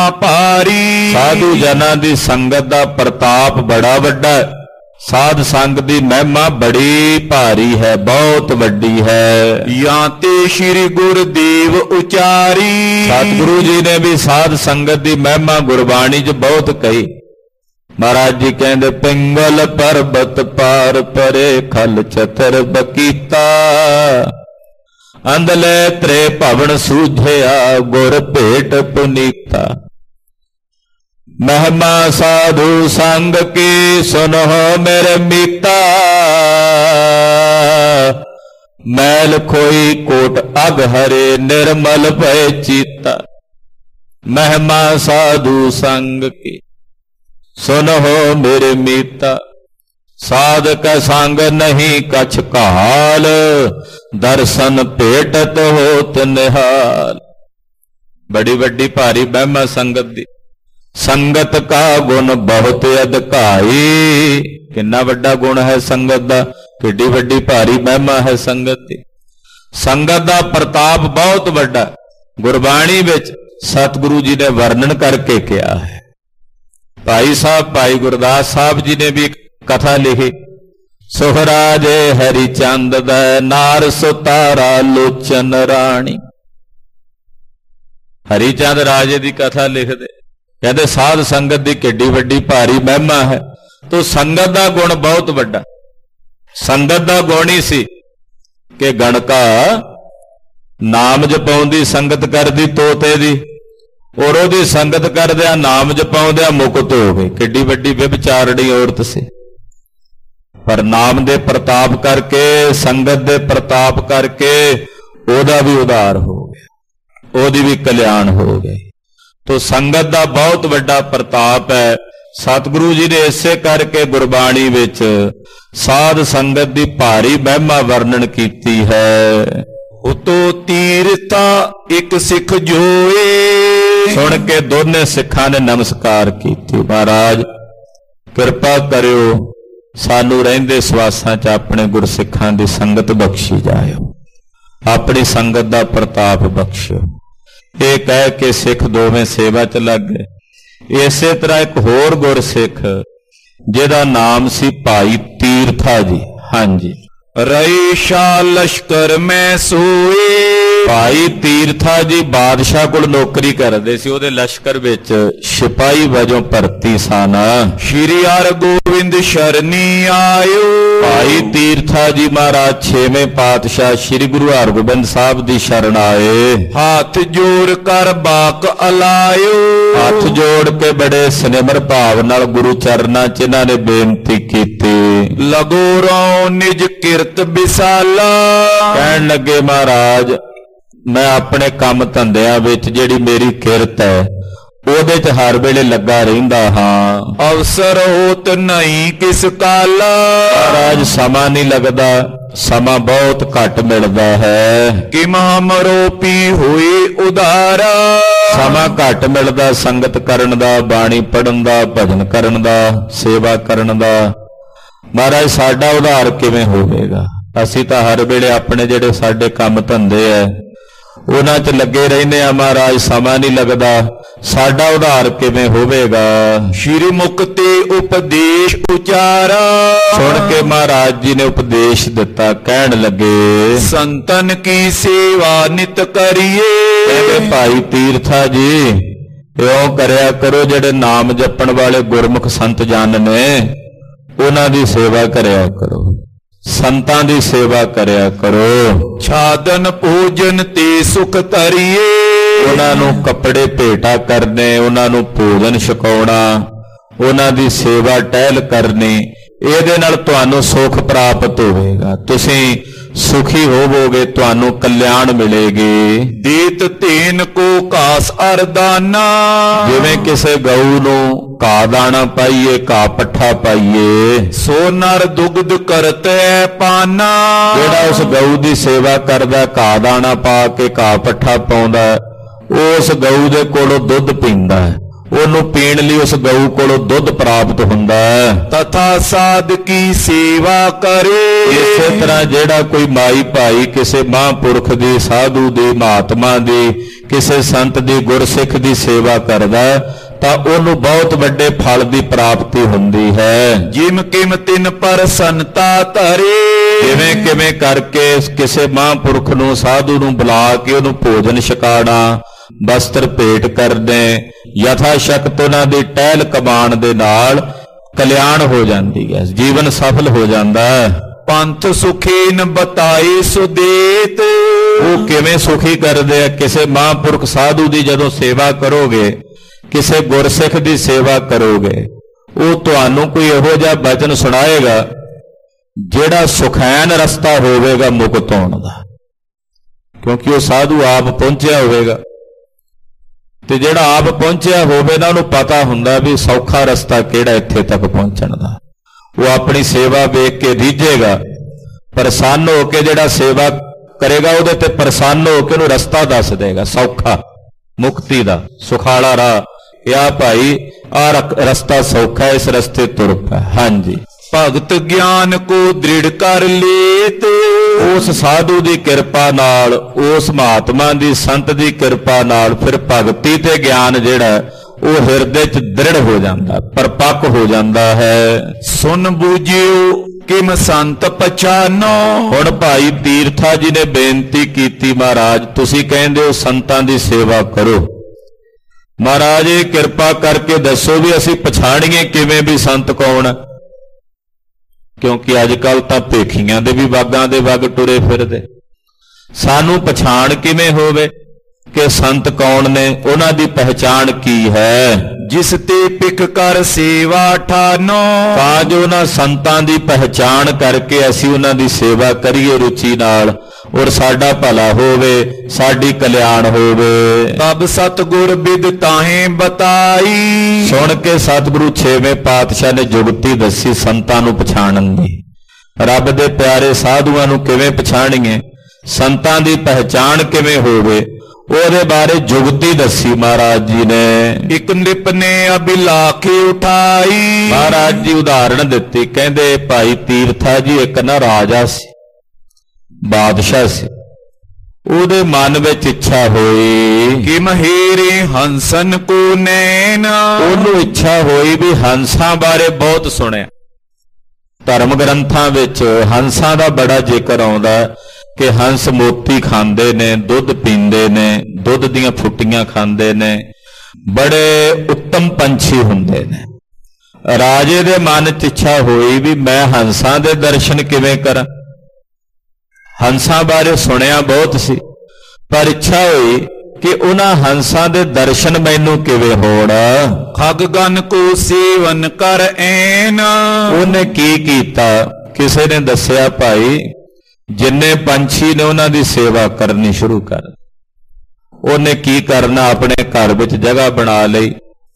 Speaker 1: ਭਾਰੀ।
Speaker 2: ਸਾਧੂ ਜਨਾਂ ਦੀ ਸੰਗਤ ਦਾ ਪ੍ਰਤਾਪ ਬੜਾ ਵੱਡਾ ਹੈ। ਸਾਧ ਸੰਗ ਦੀ ਮਹਿਮਾ ਬੜੀ ਭਾਰੀ ਹੈ, ਬਹੁਤ ਵੱਡੀ ਹੈ।
Speaker 1: ਜਾਂ ਤੇ ਸ਼੍ਰੀ ਗੁਰਦੇਵ ਉਚਾਰੀ।
Speaker 2: ਸਤਿਗੁਰੂ ਜੀ ਨੇ ਵੀ ਸਾਧ ਸੰਗਤ ਦੀ ਮਹਿਮਾ ਗੁਰਬਾਣੀ 'ਚ ਬਹੁਤ ਕਹੀ। ਮਹਾਰਾਜ ਜੀ ਕਹਿੰਦੇ ਪਿੰਗਲ ਪਰਬਤ ਪਾਰ ਪਰੇ ਖਲ ਚਤਰ ਬਕੀਤਾ। ਅੰਧਲੇ ਤ੍ਰੇ ਭਵਨ ਸੂਝਿਆ ਗੁਰ ਭੇਟ ਪੁਨੀਤਾ। ਮਹਿਮਾ ਸਾਧੂ ਸੰਗ ਕੀ ਸੁਨੋ ਮੇਰੇ ਮੀਤਾ। ਮੈਲ ਖੋਈ ਕੋਟ ਅਗ ਹਰੇ ਨਿਰਮਲ ਭੈ ਚੀਤਾ। ਮਹਿਮਾ ਸਾਧੂ ਸੰਗ ਕੀ ਸੁਨੋ ਮੇਰੇ ਮੀਤਾ। ਸਾਧਕ ਸੰਗ ਨਹੀਂ ਕਛ ਕਾਲ। ਦਰਸ਼ਨ ਭੇਟਤ ਹੋਤ ਨਿਹਾਲ। ਬੜੀ ਵੱਡੀ ਭਾਰੀ ਮਹਿਮਾ ਸੰਗਤ ਦੀ। ਸੰਗਤ ਕਾ ਗੁਣ ਬਹੁਤ ਅਧਿਕਾਈ। ਕਿੰਨਾ ਵੱਡਾ ਗੁਣ ਹੈ ਸੰਗਤ ਦਾ, ਕਿੱਡੀ ਵੱਡੀ ਭਾਰੀ ਮਹਿਮਾ ਹੈ ਸੰਗਤ ਦੀ। ਸੰਗਤ ਦਾ ਪ੍ਰਤਾਪ ਬਹੁਤ ਵੱਡਾ ਗੁਰਬਾਣੀ ਵਿੱਚ ਸਤਿਗੁਰੂ ਜੀ ਨੇ ਵਰਣਨ ਕਰਕੇ ਕਿਹਾ ਹੈ। ਭਾਈ ਸਾਹਿਬ ਭਾਈ ਗੁਰਦਾਸ ਸਾਹਿਬ ਜੀ ਨੇ ਵੀ ਇੱਕ ਕਥਾ ਲਿਖੀ। ਸੁਹਰਾਜੇ ਹਰੀ ਚੰਦ ਦਾ ਨਾਰ ਸੁਤਾਰਾ ਲੋਚਨ ਰਾਣੀ। ਹਰੀ ਚੰਦ ਰਾਜੇ ਦੀ ਕਥਾ ਲਿਖਦੇ, ਕਹਿੰਦੇ ਸਾਧ ਸੰਗਤ ਦੀ ਕਿੱਡੀ ਵੱਡੀ ਭਾਰੀ ਮਹਿਮਾ ਹੈ। ਤੋ ਸੰਗਤ ਦਾ ਗੁਣ ਬਹੁਤ ਵੱਡਾ। ਸੰਗਤ ਦਾ ਗੁਣ ਹੀ ਸੀ ਕਿ ਗਣਕਾ ਨਾਮ ਜਪਾਉਂਦੀ ਸੰਗਤ ਕਰਦੀ ਤੋਤੇ ਦੀ, ਔਰ ਉਹਦੀ ਸੰਗਤ ਕਰਦਿਆਂ ਨਾਮ ਜਪਾਉਂਦਿਆਂ ਮੁਕਤ ਹੋ ਗਏ। ਕਿੱਡੀ ਵੱਡੀ ਵਿਭਚਾਰਣੀ ਔਰਤ ਸੀ, ਪਰ ਨਾਮ ਦੇ ਪ੍ਰਤਾਪ ਕਰਕੇ, ਸੰਗਤ ਦੇ ਪ੍ਰਤਾਪ ਕਰਕੇ ਉਹਦਾ ਵੀ ਉਧਾਰ ਹੋ ਗਿਆ, ਉਹਦੀ ਵੀ ਕਲਿਆਣ ਹੋ ਗਈ। ਤੋ ਸੰਗਤ ਦਾ ਬਹੁਤ ਵੱਡਾ ਪ੍ਰਤਾਪ ਹੈ। ਸਤਿਗੁਰੂ ਜੀ ਨੇ ਇਸੇ ਕਰਕੇ ਗੁਰਬਾਣੀ ਵਿੱਚ ਸਾਧ ਸੰਗਤ ਦੀ ਭਾਰੀ ਮਹਿਮਾ ਵਰਣਨ ਕੀਤੀ ਹੈ।
Speaker 1: ਉਤੋ ਤੀਰਥਾ ਇੱਕ ਸਿੱਖ ਜੋਏ।
Speaker 2: ਸੁਣ ਕੇ ਦੋਨੇ ਸਿੱਖਾਂ ਨੇ ਨਮਸਕਾਰ ਕੀਤੀ। ਮਹਾਰਾਜ ਕਿਰਪਾ ਕਰਿਓ, ਸਾਨੂੰ ਰਹਿੰਦੇ ਸਵਾਸਾਂ 'ਚ ਆਪਣੇ ਗੁਰਸਿੱਖਾਂ ਦੀ ਸੰਗਤ ਬਖਸ਼ੀ ਜਾਇਓ, ਆਪਣੀ ਸੰਗਤ ਦਾ ਪ੍ਰਤਾਪ ਬਖਸ਼ਿਓ। ਇਹ ਕਹਿ ਕੇ ਸਿੱਖ ਦੋਵੇਂ ਸੇਵਾ 'ਚ ਲੱਗ ਗਏ। ਇਸੇ ਤਰ੍ਹਾਂ ਇੱਕ ਹੋਰ ਗੁਰਸਿੱਖ ਜਿਹਦਾ ਨਾਮ ਸੀ ਭਾਈ ਤੀਰਥਾ ਜੀ। ਹਾਂਜੀ।
Speaker 1: ਰਹੀ ਸ਼ਾਹ ਲਸ਼ਕਰ ਮੈਂ ਸੋਏ।
Speaker 2: ਭਾਈ ਤੀਰਥਾ ਜੀ ਬਾਦਸ਼ਾਹ ਕੋਲ ਨੌਕਰੀ ਕਰਦੇ ਸੀ, ਉਹਦੇ ਲਸ਼ਕਰ ਵਿੱਚ ਸਿਪਾਹੀ ਵਜੋਂ ਭਰਤੀ ਸਨ।
Speaker 1: ਸ਼੍ਰੀ ਹਰਗੋਬਿੰਦ ਸ਼ਰਨੀ ਆਇਓ।
Speaker 2: ਭਾਈ ਤੀਰਥਾ ਜੀ ਮਹਾਰਾਜ ਛੇਵੇਂ ਪਾਤਸ਼ਾਹ ਸ਼੍ਰੀ ਗੁਰੂ ਹਰਗੋਬਿੰਦ ਸਾਹਿਬ ਦੀ ਸ਼ਰਨ ਆਏ।
Speaker 1: ਹੱਥ ਜੋੜ ਕਰ ਬਾਕ ਅਲਾਇਓ।
Speaker 2: ਹੱਥ ਜੋੜ ਕੇ ਬੜੇ ਸਨਿਮਰ ਭਾਵ ਨਾਲ ਗੁਰੂ ਚਰਨਾਂ 'ਚ ਇਹਨਾਂ ਨੇ ਬੇਨਤੀ ਕੀਤੀ।
Speaker 1: ਲਗੋ ਰੋ ਨਿਜ ਕਿਰਤ ਵਿਸਾਲਾ।
Speaker 2: ਕਹਿਣ ਲੱਗੇ ਮਹਾਰਾਜ ਮੈਂ ਆਪਣੇ ਕੰਮ ਧੰਦਿਆਂ ਵਿੱਚ ਜਿਹੜੀ ਮੇਰੀ ਕਿਰਤ ਹੈ ਉਹਦੇ 'ਚ ਹਰ ਵੇਲੇ ਲੱਗਾ ਰਹਿੰਦਾ ਹਾਂ।
Speaker 1: ਅਵਸਰ ਹੋਤ ਨਹੀਂ ਕਿਸ ਕਾਲਾ,
Speaker 2: ਮਹਾਰਾਜ ਸਮਾਂ ਨਹੀਂ ਲੱਗਦਾ, ਸਮਾਂ ਬਹੁਤ ਘੱਟ ਮਿਲਦਾ ਹੈ।
Speaker 1: ਕਿਮ ਹਮਰੋ ਪੀ ਹੋਏ ਉਧਾਰਾ,
Speaker 2: ਸਮਾਂ ਘੱਟ ਮਿਲਦਾ ਸੰਗਤ ਕਰਨ ਦਾ, ਬਾਣੀ ਪੜ੍ਹਨ ਦਾ, ਭਜਨ ਕਰਨ ਦਾ, ਸੇਵਾ ਕਰਨ ਦਾ। ਮਹਾਰਾਜ ਸਾਡਾ ਉਧਾਰ ਕਿਵੇਂ ਹੋਵੇਗਾ? ਅਸੀਂ ਤਾਂ ਹਰ ਵੇਲੇ ਆਪਣੇ ਜਿਹੜੇ ਸਾਡੇ ਕੰਮ ਧੰਦੇ ਐ ਉਹਨਾਂ 'ਚ ਲੱਗੇ ਰਹਿੰਦੇ ਆ ਮਹਾਰਾਜ, ਸਮਾਂ ਨਹੀਂ ਲੱਗਦਾ, ਸਾਡਾ ਉਧਾਰ ਕਿਵੇਂ ਹੋਵੇਗਾ?
Speaker 1: ਸ਼੍ਰੀ ਮੁਖ ਤੇ ਉਪਦੇਸ਼ ਉਚਾਰਾ,
Speaker 2: ਸੁਣ ਕੇ ਮਹਾਰਾਜ ਜੀ ਨੇ ਉਪਦੇਸ਼ ਦਿੱਤਾ, ਕਹਿਣ ਲੱਗੇ
Speaker 1: ਸੰਤਨ ਕੀ ਸੇਵਾ ਨਿਤ ਕਰੀਏ।
Speaker 2: ਕਹਿੰਦੇ ਭਾਈ ਤੀਰਥਾ ਜੀ ਇਉਂ ਕਰਿਆ ਕਰੋ, ਜਿਹੜੇ ਨਾਮ ਜਪਣ ਵਾਲੇ ਗੁਰਮੁਖ ਸੰਤ ਜਨ ਨੇ ਉਹਨਾਂ ਦੀ ਸੇਵਾ ਕਰਿਆ ਕਰੋ, ਸੰਤਾਂ ਦੀ ਸੇਵਾ ਕਰਿਆ ਕਰੋ।
Speaker 1: ਛਾਦਨ ਭੋਜਨ ਤੇ ਸੁਖ ਧਰੀਏ,
Speaker 2: ਉਹਨਾਂ ਨੂੰ ਕੱਪੜੇ ਭੇਟਾ ਕਰਨੇ, ਉਹਨਾਂ ਨੂੰ ਭੋਜਨ ਛਕਾਉਣਾ, ਉਹਨਾਂ ਦੀ ਸੇਵਾ ਟਹਿਲ ਕਰਨੀ, ਇਹਦੇ ਨਾਲ ਤੁਹਾਨੂੰ ਸੁਖ ਪ੍ਰਾਪਤ ਹੋਵੇਗਾ, ਤੁਸੀਂ ਸੁਖੀ ਹੋਵੋਗੇ, ਤੁਹਾਨੂੰ ਕਲਿਆਣ ਮਿਲੇਗੀ।
Speaker 1: ਦੇਤ ਤੇਨ ਕੋ ਘਾਸ ਅਰਦਾਨਾ,
Speaker 2: ਜਿਵੇਂ ਕਿਸੇ ਗਊ ਨੂੰ ਘਾਹ ਦਾਣਾ ਪਾਈਏ, ਘਾਹ ਪੱਠਾ ਪਾਈਏ,
Speaker 1: ਸੋ ਨਰ ਦੁਗਧ ਕਰਤੈ ਪਾਨਾ,
Speaker 2: ਜਿਹੜਾ ਉਸ ਗਊ ਦੀ ਸੇਵਾ ਕਰਦਾ, ਘਾਹ ਦਾਣਾ ਪਾ ਕੇ ਘਾਹ ਪੱਠਾ ਪਾਉਂਦਾ, ਉਸ ਗਊ ਦੇ ਕੋਲੋਂ ਦੁੱਧ ਪੀਂਦਾ ਹੈ, ਉਹਨੂੰ ਪੀਣ ਲਈ ਉਸ ਗਊ ਕੋਲੋਂ ਦੁੱਧ ਪ੍ਰਾਪਤ ਹੁੰਦਾ ਹੈ।
Speaker 1: ਤਥਾ ਸਾਧ ਕੀ ਸੇਵਾ ਕਰੇ,
Speaker 2: ਇਸੇ ਤਰ੍ਹਾਂ ਜਿਹੜਾ ਕੋਈ ਮਾਈ ਭਾਈ ਕਿਸੇ ਮਹਾਂਪੁਰਖ ਦੀ, ਸਾਧੂ ਦੀ, ਮਹਾਤਮਾ ਦੀ, ਕਿਸੇ ਸੰਤ ਦੀ, ਗੁਰਸਿੱਖ ਦੀ ਸੇਵਾ ਕਰਦਾ ਤਾਂ ਉਹਨੂੰ ਬਹੁਤ ਵੱਡੇ ਫਲ ਦੀ ਪ੍ਰਾਪਤੀ ਹੁੰਦੀ ਹੈ।
Speaker 1: ਜਿਮ ਕਿਮ ਤਿਨ ਪ੍ਰਸੰਨਤਾ ਧਰੇ,
Speaker 2: ਕਿਵੇਂ ਕਿਵੇਂ ਕਰਕੇ ਕਿਸੇ ਮਹਾਂਪੁਰਖ ਨੂੰ, ਸਾਧੂ ਨੂੰ ਬੁਲਾ ਕੇ ਉਹਨੂੰ ਭੋਜਨ ਛਕਾਣਾ, ਵਸਤਰ ਭੇਟ ਕਰਦੇ, ਯਥਾ ਸ਼ਕਤ ਉਹਨਾਂ ਦੀ ਟਹਿਲ ਕਮਾਣ ਦੇ ਨਾਲ ਕਲਿਆਣ ਹੋ ਜਾਂਦੀ ਹੈ, ਜੀਵਨ ਸਫਲ ਹੋ ਜਾਂਦਾ ਹੈ।
Speaker 1: ਪੰਥ ਸੁਖੀਨ ਬਤਾਏ ਸੁਦੇਤ,
Speaker 2: ਉਹ ਕਿਵੇਂ ਸੁਖੀ ਕਰਦੇ ਆ? ਕਿਸੇ ਮਹਾਂਪੁਰਖ ਸਾਧੂ ਦੀ ਜਦੋਂ ਸੇਵਾ ਕਰੋਗੇ, ਕਿਸੇ ਗੁਰਸਿੱਖ ਦੀ ਸੇਵਾ ਕਰੋਗੇ, ਉਹ ਤੁਹਾਨੂੰ ਕੋਈ ਇਹੋ ਜਿਹਾ ਬਚਨ ਸੁਣਾਏਗਾ ਜਿਹੜਾ ਸੁਖੈਨ ਰਸਤਾ ਹੋਵੇਗਾ ਮੁਕਤ ਹੋਣ ਦਾ, ਕਿਉਂਕਿ ਉਹ ਸਾਧੂ ਆਪ ਪਹੁੰਚਿਆ ਹੋਵੇਗਾ, ਤੇ ਜਿਹੜਾ ਆਪ ਪਹੁੰਚਿਆ ਹੋਵੇ ਨਾ ਉਹਨੂੰ ਪਤਾ ਹੁੰਦਾ ਵੀ ਸੌਖਾ ਰਸਤਾ ਕਿਹੜਾ ਇੱਥੇ ਤੱਕ ਪਹੁੰਚਣ ਦਾ। ਉਹ ਆਪਣੀ ਸੇਵਾ ਵੇਖ ਕੇ ਰੀਝੇਗਾ, ਪ੍ਰਸੰਨ ਹੋ ਕੇ ਜਿਹੜਾ ਸੇਵਾ ਕਰੇਗਾ ਉਹਦੇ ਤੇ ਪ੍ਰਸੰਨ ਹੋ ਕੇ ਉਹਨੂੰ ਰਸਤਾ ਦੱਸ ਦੇਗਾ, ਸੌਖਾ ਮੁਕਤੀ ਦਾ ਸੁਖਾਲਾ ਰਾਹ, ਕਿ ਆ ਭਾਈ ਆ ਰਸਤਾ ਸੌਖਾ, ਇਸ ਰਸਤੇ ਤੁਰ ਪੈ। ਹਾਂਜੀ,
Speaker 1: ਭਗਤ ਗਿਆਨ ਕੋ ਦ੍ਰਿੜ ਕਰ ਲੇਤ,
Speaker 2: ਉਸ ਸਾਧੂ ਦੀ ਕਿਰਪਾ ਨਾਲ, ਉਸ ਮਹਾਤਮਾ ਦੀ, ਸੰਤ ਦੀ ਕਿਰਪਾ ਨਾਲ ਫਿਰ ਭਗਤੀ ਤੇ ਗਿਆਨ ਜਿਹੜਾ ਉਹ ਹਿਰਦੇ 'ਚ ਦ੍ਰਿੜ ਹੋ ਜਾਂਦਾ, ਪਰਪੱਕ ਹੋ ਜਾਂਦਾ ਹੈ।
Speaker 1: ਸੁਨ ਬੂਝਿਓ ਕਿਮ ਸੰਤ ਪਛਾਨੋ,
Speaker 2: ਹੁਣ ਭਾਈ ਤੀਰਥਾ ਜੀ ਨੇ ਬੇਨਤੀ ਕੀਤੀ, ਮਹਾਰਾਜ ਤੁਸੀਂ ਕਹਿੰਦੇ ਹੋ ਸੰਤਾਂ ਦੀ ਸੇਵਾ ਕਰੋ, ਮਹਾਰਾਜ ਇਹ ਕਿਰਪਾ ਕਰਕੇ ਦੱਸੋ ਵੀ ਅਸੀਂ ਪਛਾਣੀਏ ਕਿਵੇਂ ਵੀ ਸੰਤ ਕੌਣ? ਕਿਉਂਕਿ ਅੱਜ ਕੱਲ ਤਾਂ ਭੇਖੀਆਂ ਦੇ ਵੀ ਵਾਗਾਂ ਦੇ ਵਗ ਟੁਰੇ ਫਿਰਦੇ, ਸਾਨੂੰ ਪਛਾਣ ਕਿਵੇਂ ਹੋਵੇ ਕਿ ਸੰਤ ਕੌਣ ਨੇ, ਉਹਨਾਂ ਦੀ ਪਹਿਚਾਣ ਕੀ ਹੈ?
Speaker 1: ਜਿਸ ਤੇ ਪਿਕ ਕਰ ਸੇਵਾ ਠਾਨੋ,
Speaker 2: ਤਾਂ ਜੋ ਉਹਨਾਂ ਸੰਤਾਂ ਦੀ ਪਹਿਚਾਣ ਕਰਕੇ ਅਸੀਂ ਉਹਨਾਂ ਦੀ ਸੇਵਾ ਕਰੀਏ ਰੁਚੀ ਨਾਲ, ਔਰ ਸਾਡਾ ਭਲਾ ਹੋਵੇ, ਸਾਡੀ ਕਲਿਆਣ ਹੋਵੇ।
Speaker 1: ਤਬ ਸਤਿਗੁਰ ਬਿਦ ਤਾਹੇ ਬਤਾਈ,
Speaker 2: ਸੁਣ ਕੇ ਸਤਿਗੁਰੂ ਛੇਵੇਂ ਪਾਤਸ਼ਾਹ ਨੇ ਜੁਗਤੀ ਦੱਸੀ ਸੰਤਾਂ ਨੂੰ ਪਛਾਣਨ ਦੀ। ਰੱਬ ਦੇ ਪਿਆਰੇ ਸਾਧੂਆਂ ਨੂੰ ਕਿਵੇਂ ਪਛਾਣੀਏ, ਸੰਤਾਂ ਦੀ ਪਹਿਚਾਣ ਕਿਵੇਂ ਹੋਵੇ, ਉਹਦੇ ਬਾਰੇ ਜੁਗਤੀ ਦੱਸੀ ਮਹਾਰਾਜ ਜੀ ਨੇ।
Speaker 1: ਇੱਕ ਨਿਪ ਨੇ ਅਭਿਲਾਖੇ ਉਠਾਈ,
Speaker 2: ਮਹਾਰਾਜ ਜੀ ਉਦਾਹਰਣ ਦਿੱਤੀ, ਕਹਿੰਦੇ ਭਾਈ ਤੀਰਥਾ ਜੀ ਇੱਕ ਨਾ ਰਾਜਾ ਸੀ, ਬਾਦਸ਼ਾਹ ਸੀ, ਉਹਦੇ ਮਨ ਵਿੱਚ ਇੱਛਾ ਹੋਈ
Speaker 1: ਕਿ ਮਹੇਰੇ ਹੰਸਨ ਕੋ ਨੈਣ,
Speaker 2: ਉਹਨੂੰ ਇੱਛਾ ਹੋਈ ਵੀ ਹੰਸਾਂ ਬਾਰੇ ਬਹੁਤ ਸੁਣਿਆ, ਧਰਮ ਗ੍ਰੰਥਾਂ ਵਿੱਚ ਹੰਸਾਂ ਦਾ ਬੜਾ ਜ਼ਿਕਰ ਆਉਂਦਾ ਕਿ ਹੰਸ ਮੋਤੀ ਖਾਂਦੇ ਨੇ, ਦੁੱਧ ਪੀਂਦੇ ਨੇ, ਦੁੱਧ ਦੀਆਂ ਫੁੱਟੀਆਂ ਖਾਂਦੇ ਨੇ, ਬੜੇ ਉੱਤਮ ਪੰਛੀ ਹੁੰਦੇ ਨੇ। ਰਾਜੇ ਦੇ ਮਨ 'ਚ ਇੱਛਾ ਹੋਈ ਵੀ ਮੈਂ ਹੰਸਾਂ ਦੇ ਦਰਸ਼ਨ ਕਿਵੇਂ ਕਰਾਂ। ਹੰਸਾਂ ਬਾਰੇ ਸੁਣਿਆ ਬਹੁਤ ਸੀ, ਪਰ ਇੱਛਾ ਹੋਈ ਕਿ ਉਹਨਾਂ ਹੰਸਾਂ ਦੇ ਦਰਸ਼ਨ ਮੈਨੂੰ ਕਿਵੇਂ ਹੋਣ।
Speaker 1: ਖਗ ਗਨ ਕੋ ਸੇਵਨ ਕਰ ਐਨ,
Speaker 2: ਉਹਨੇ ਕੀ ਕੀਤਾ, ਕਿਸੇ ਨੇ ਦੱਸਿਆ ਭਾਈ ਜਿੰਨੇ ਪੰਛੀ ਨੇ ਉਹਨਾਂ ਦੀ ਸੇਵਾ ਕਰਨੀ ਸ਼ੁਰੂ ਕਰ। ਉਹਨੇ ਕੀ ਕਰਨਾ, ਆਪਣੇ ਘਰ ਵਿੱਚ ਜਗ੍ਹਾ ਬਣਾ ਲਈ,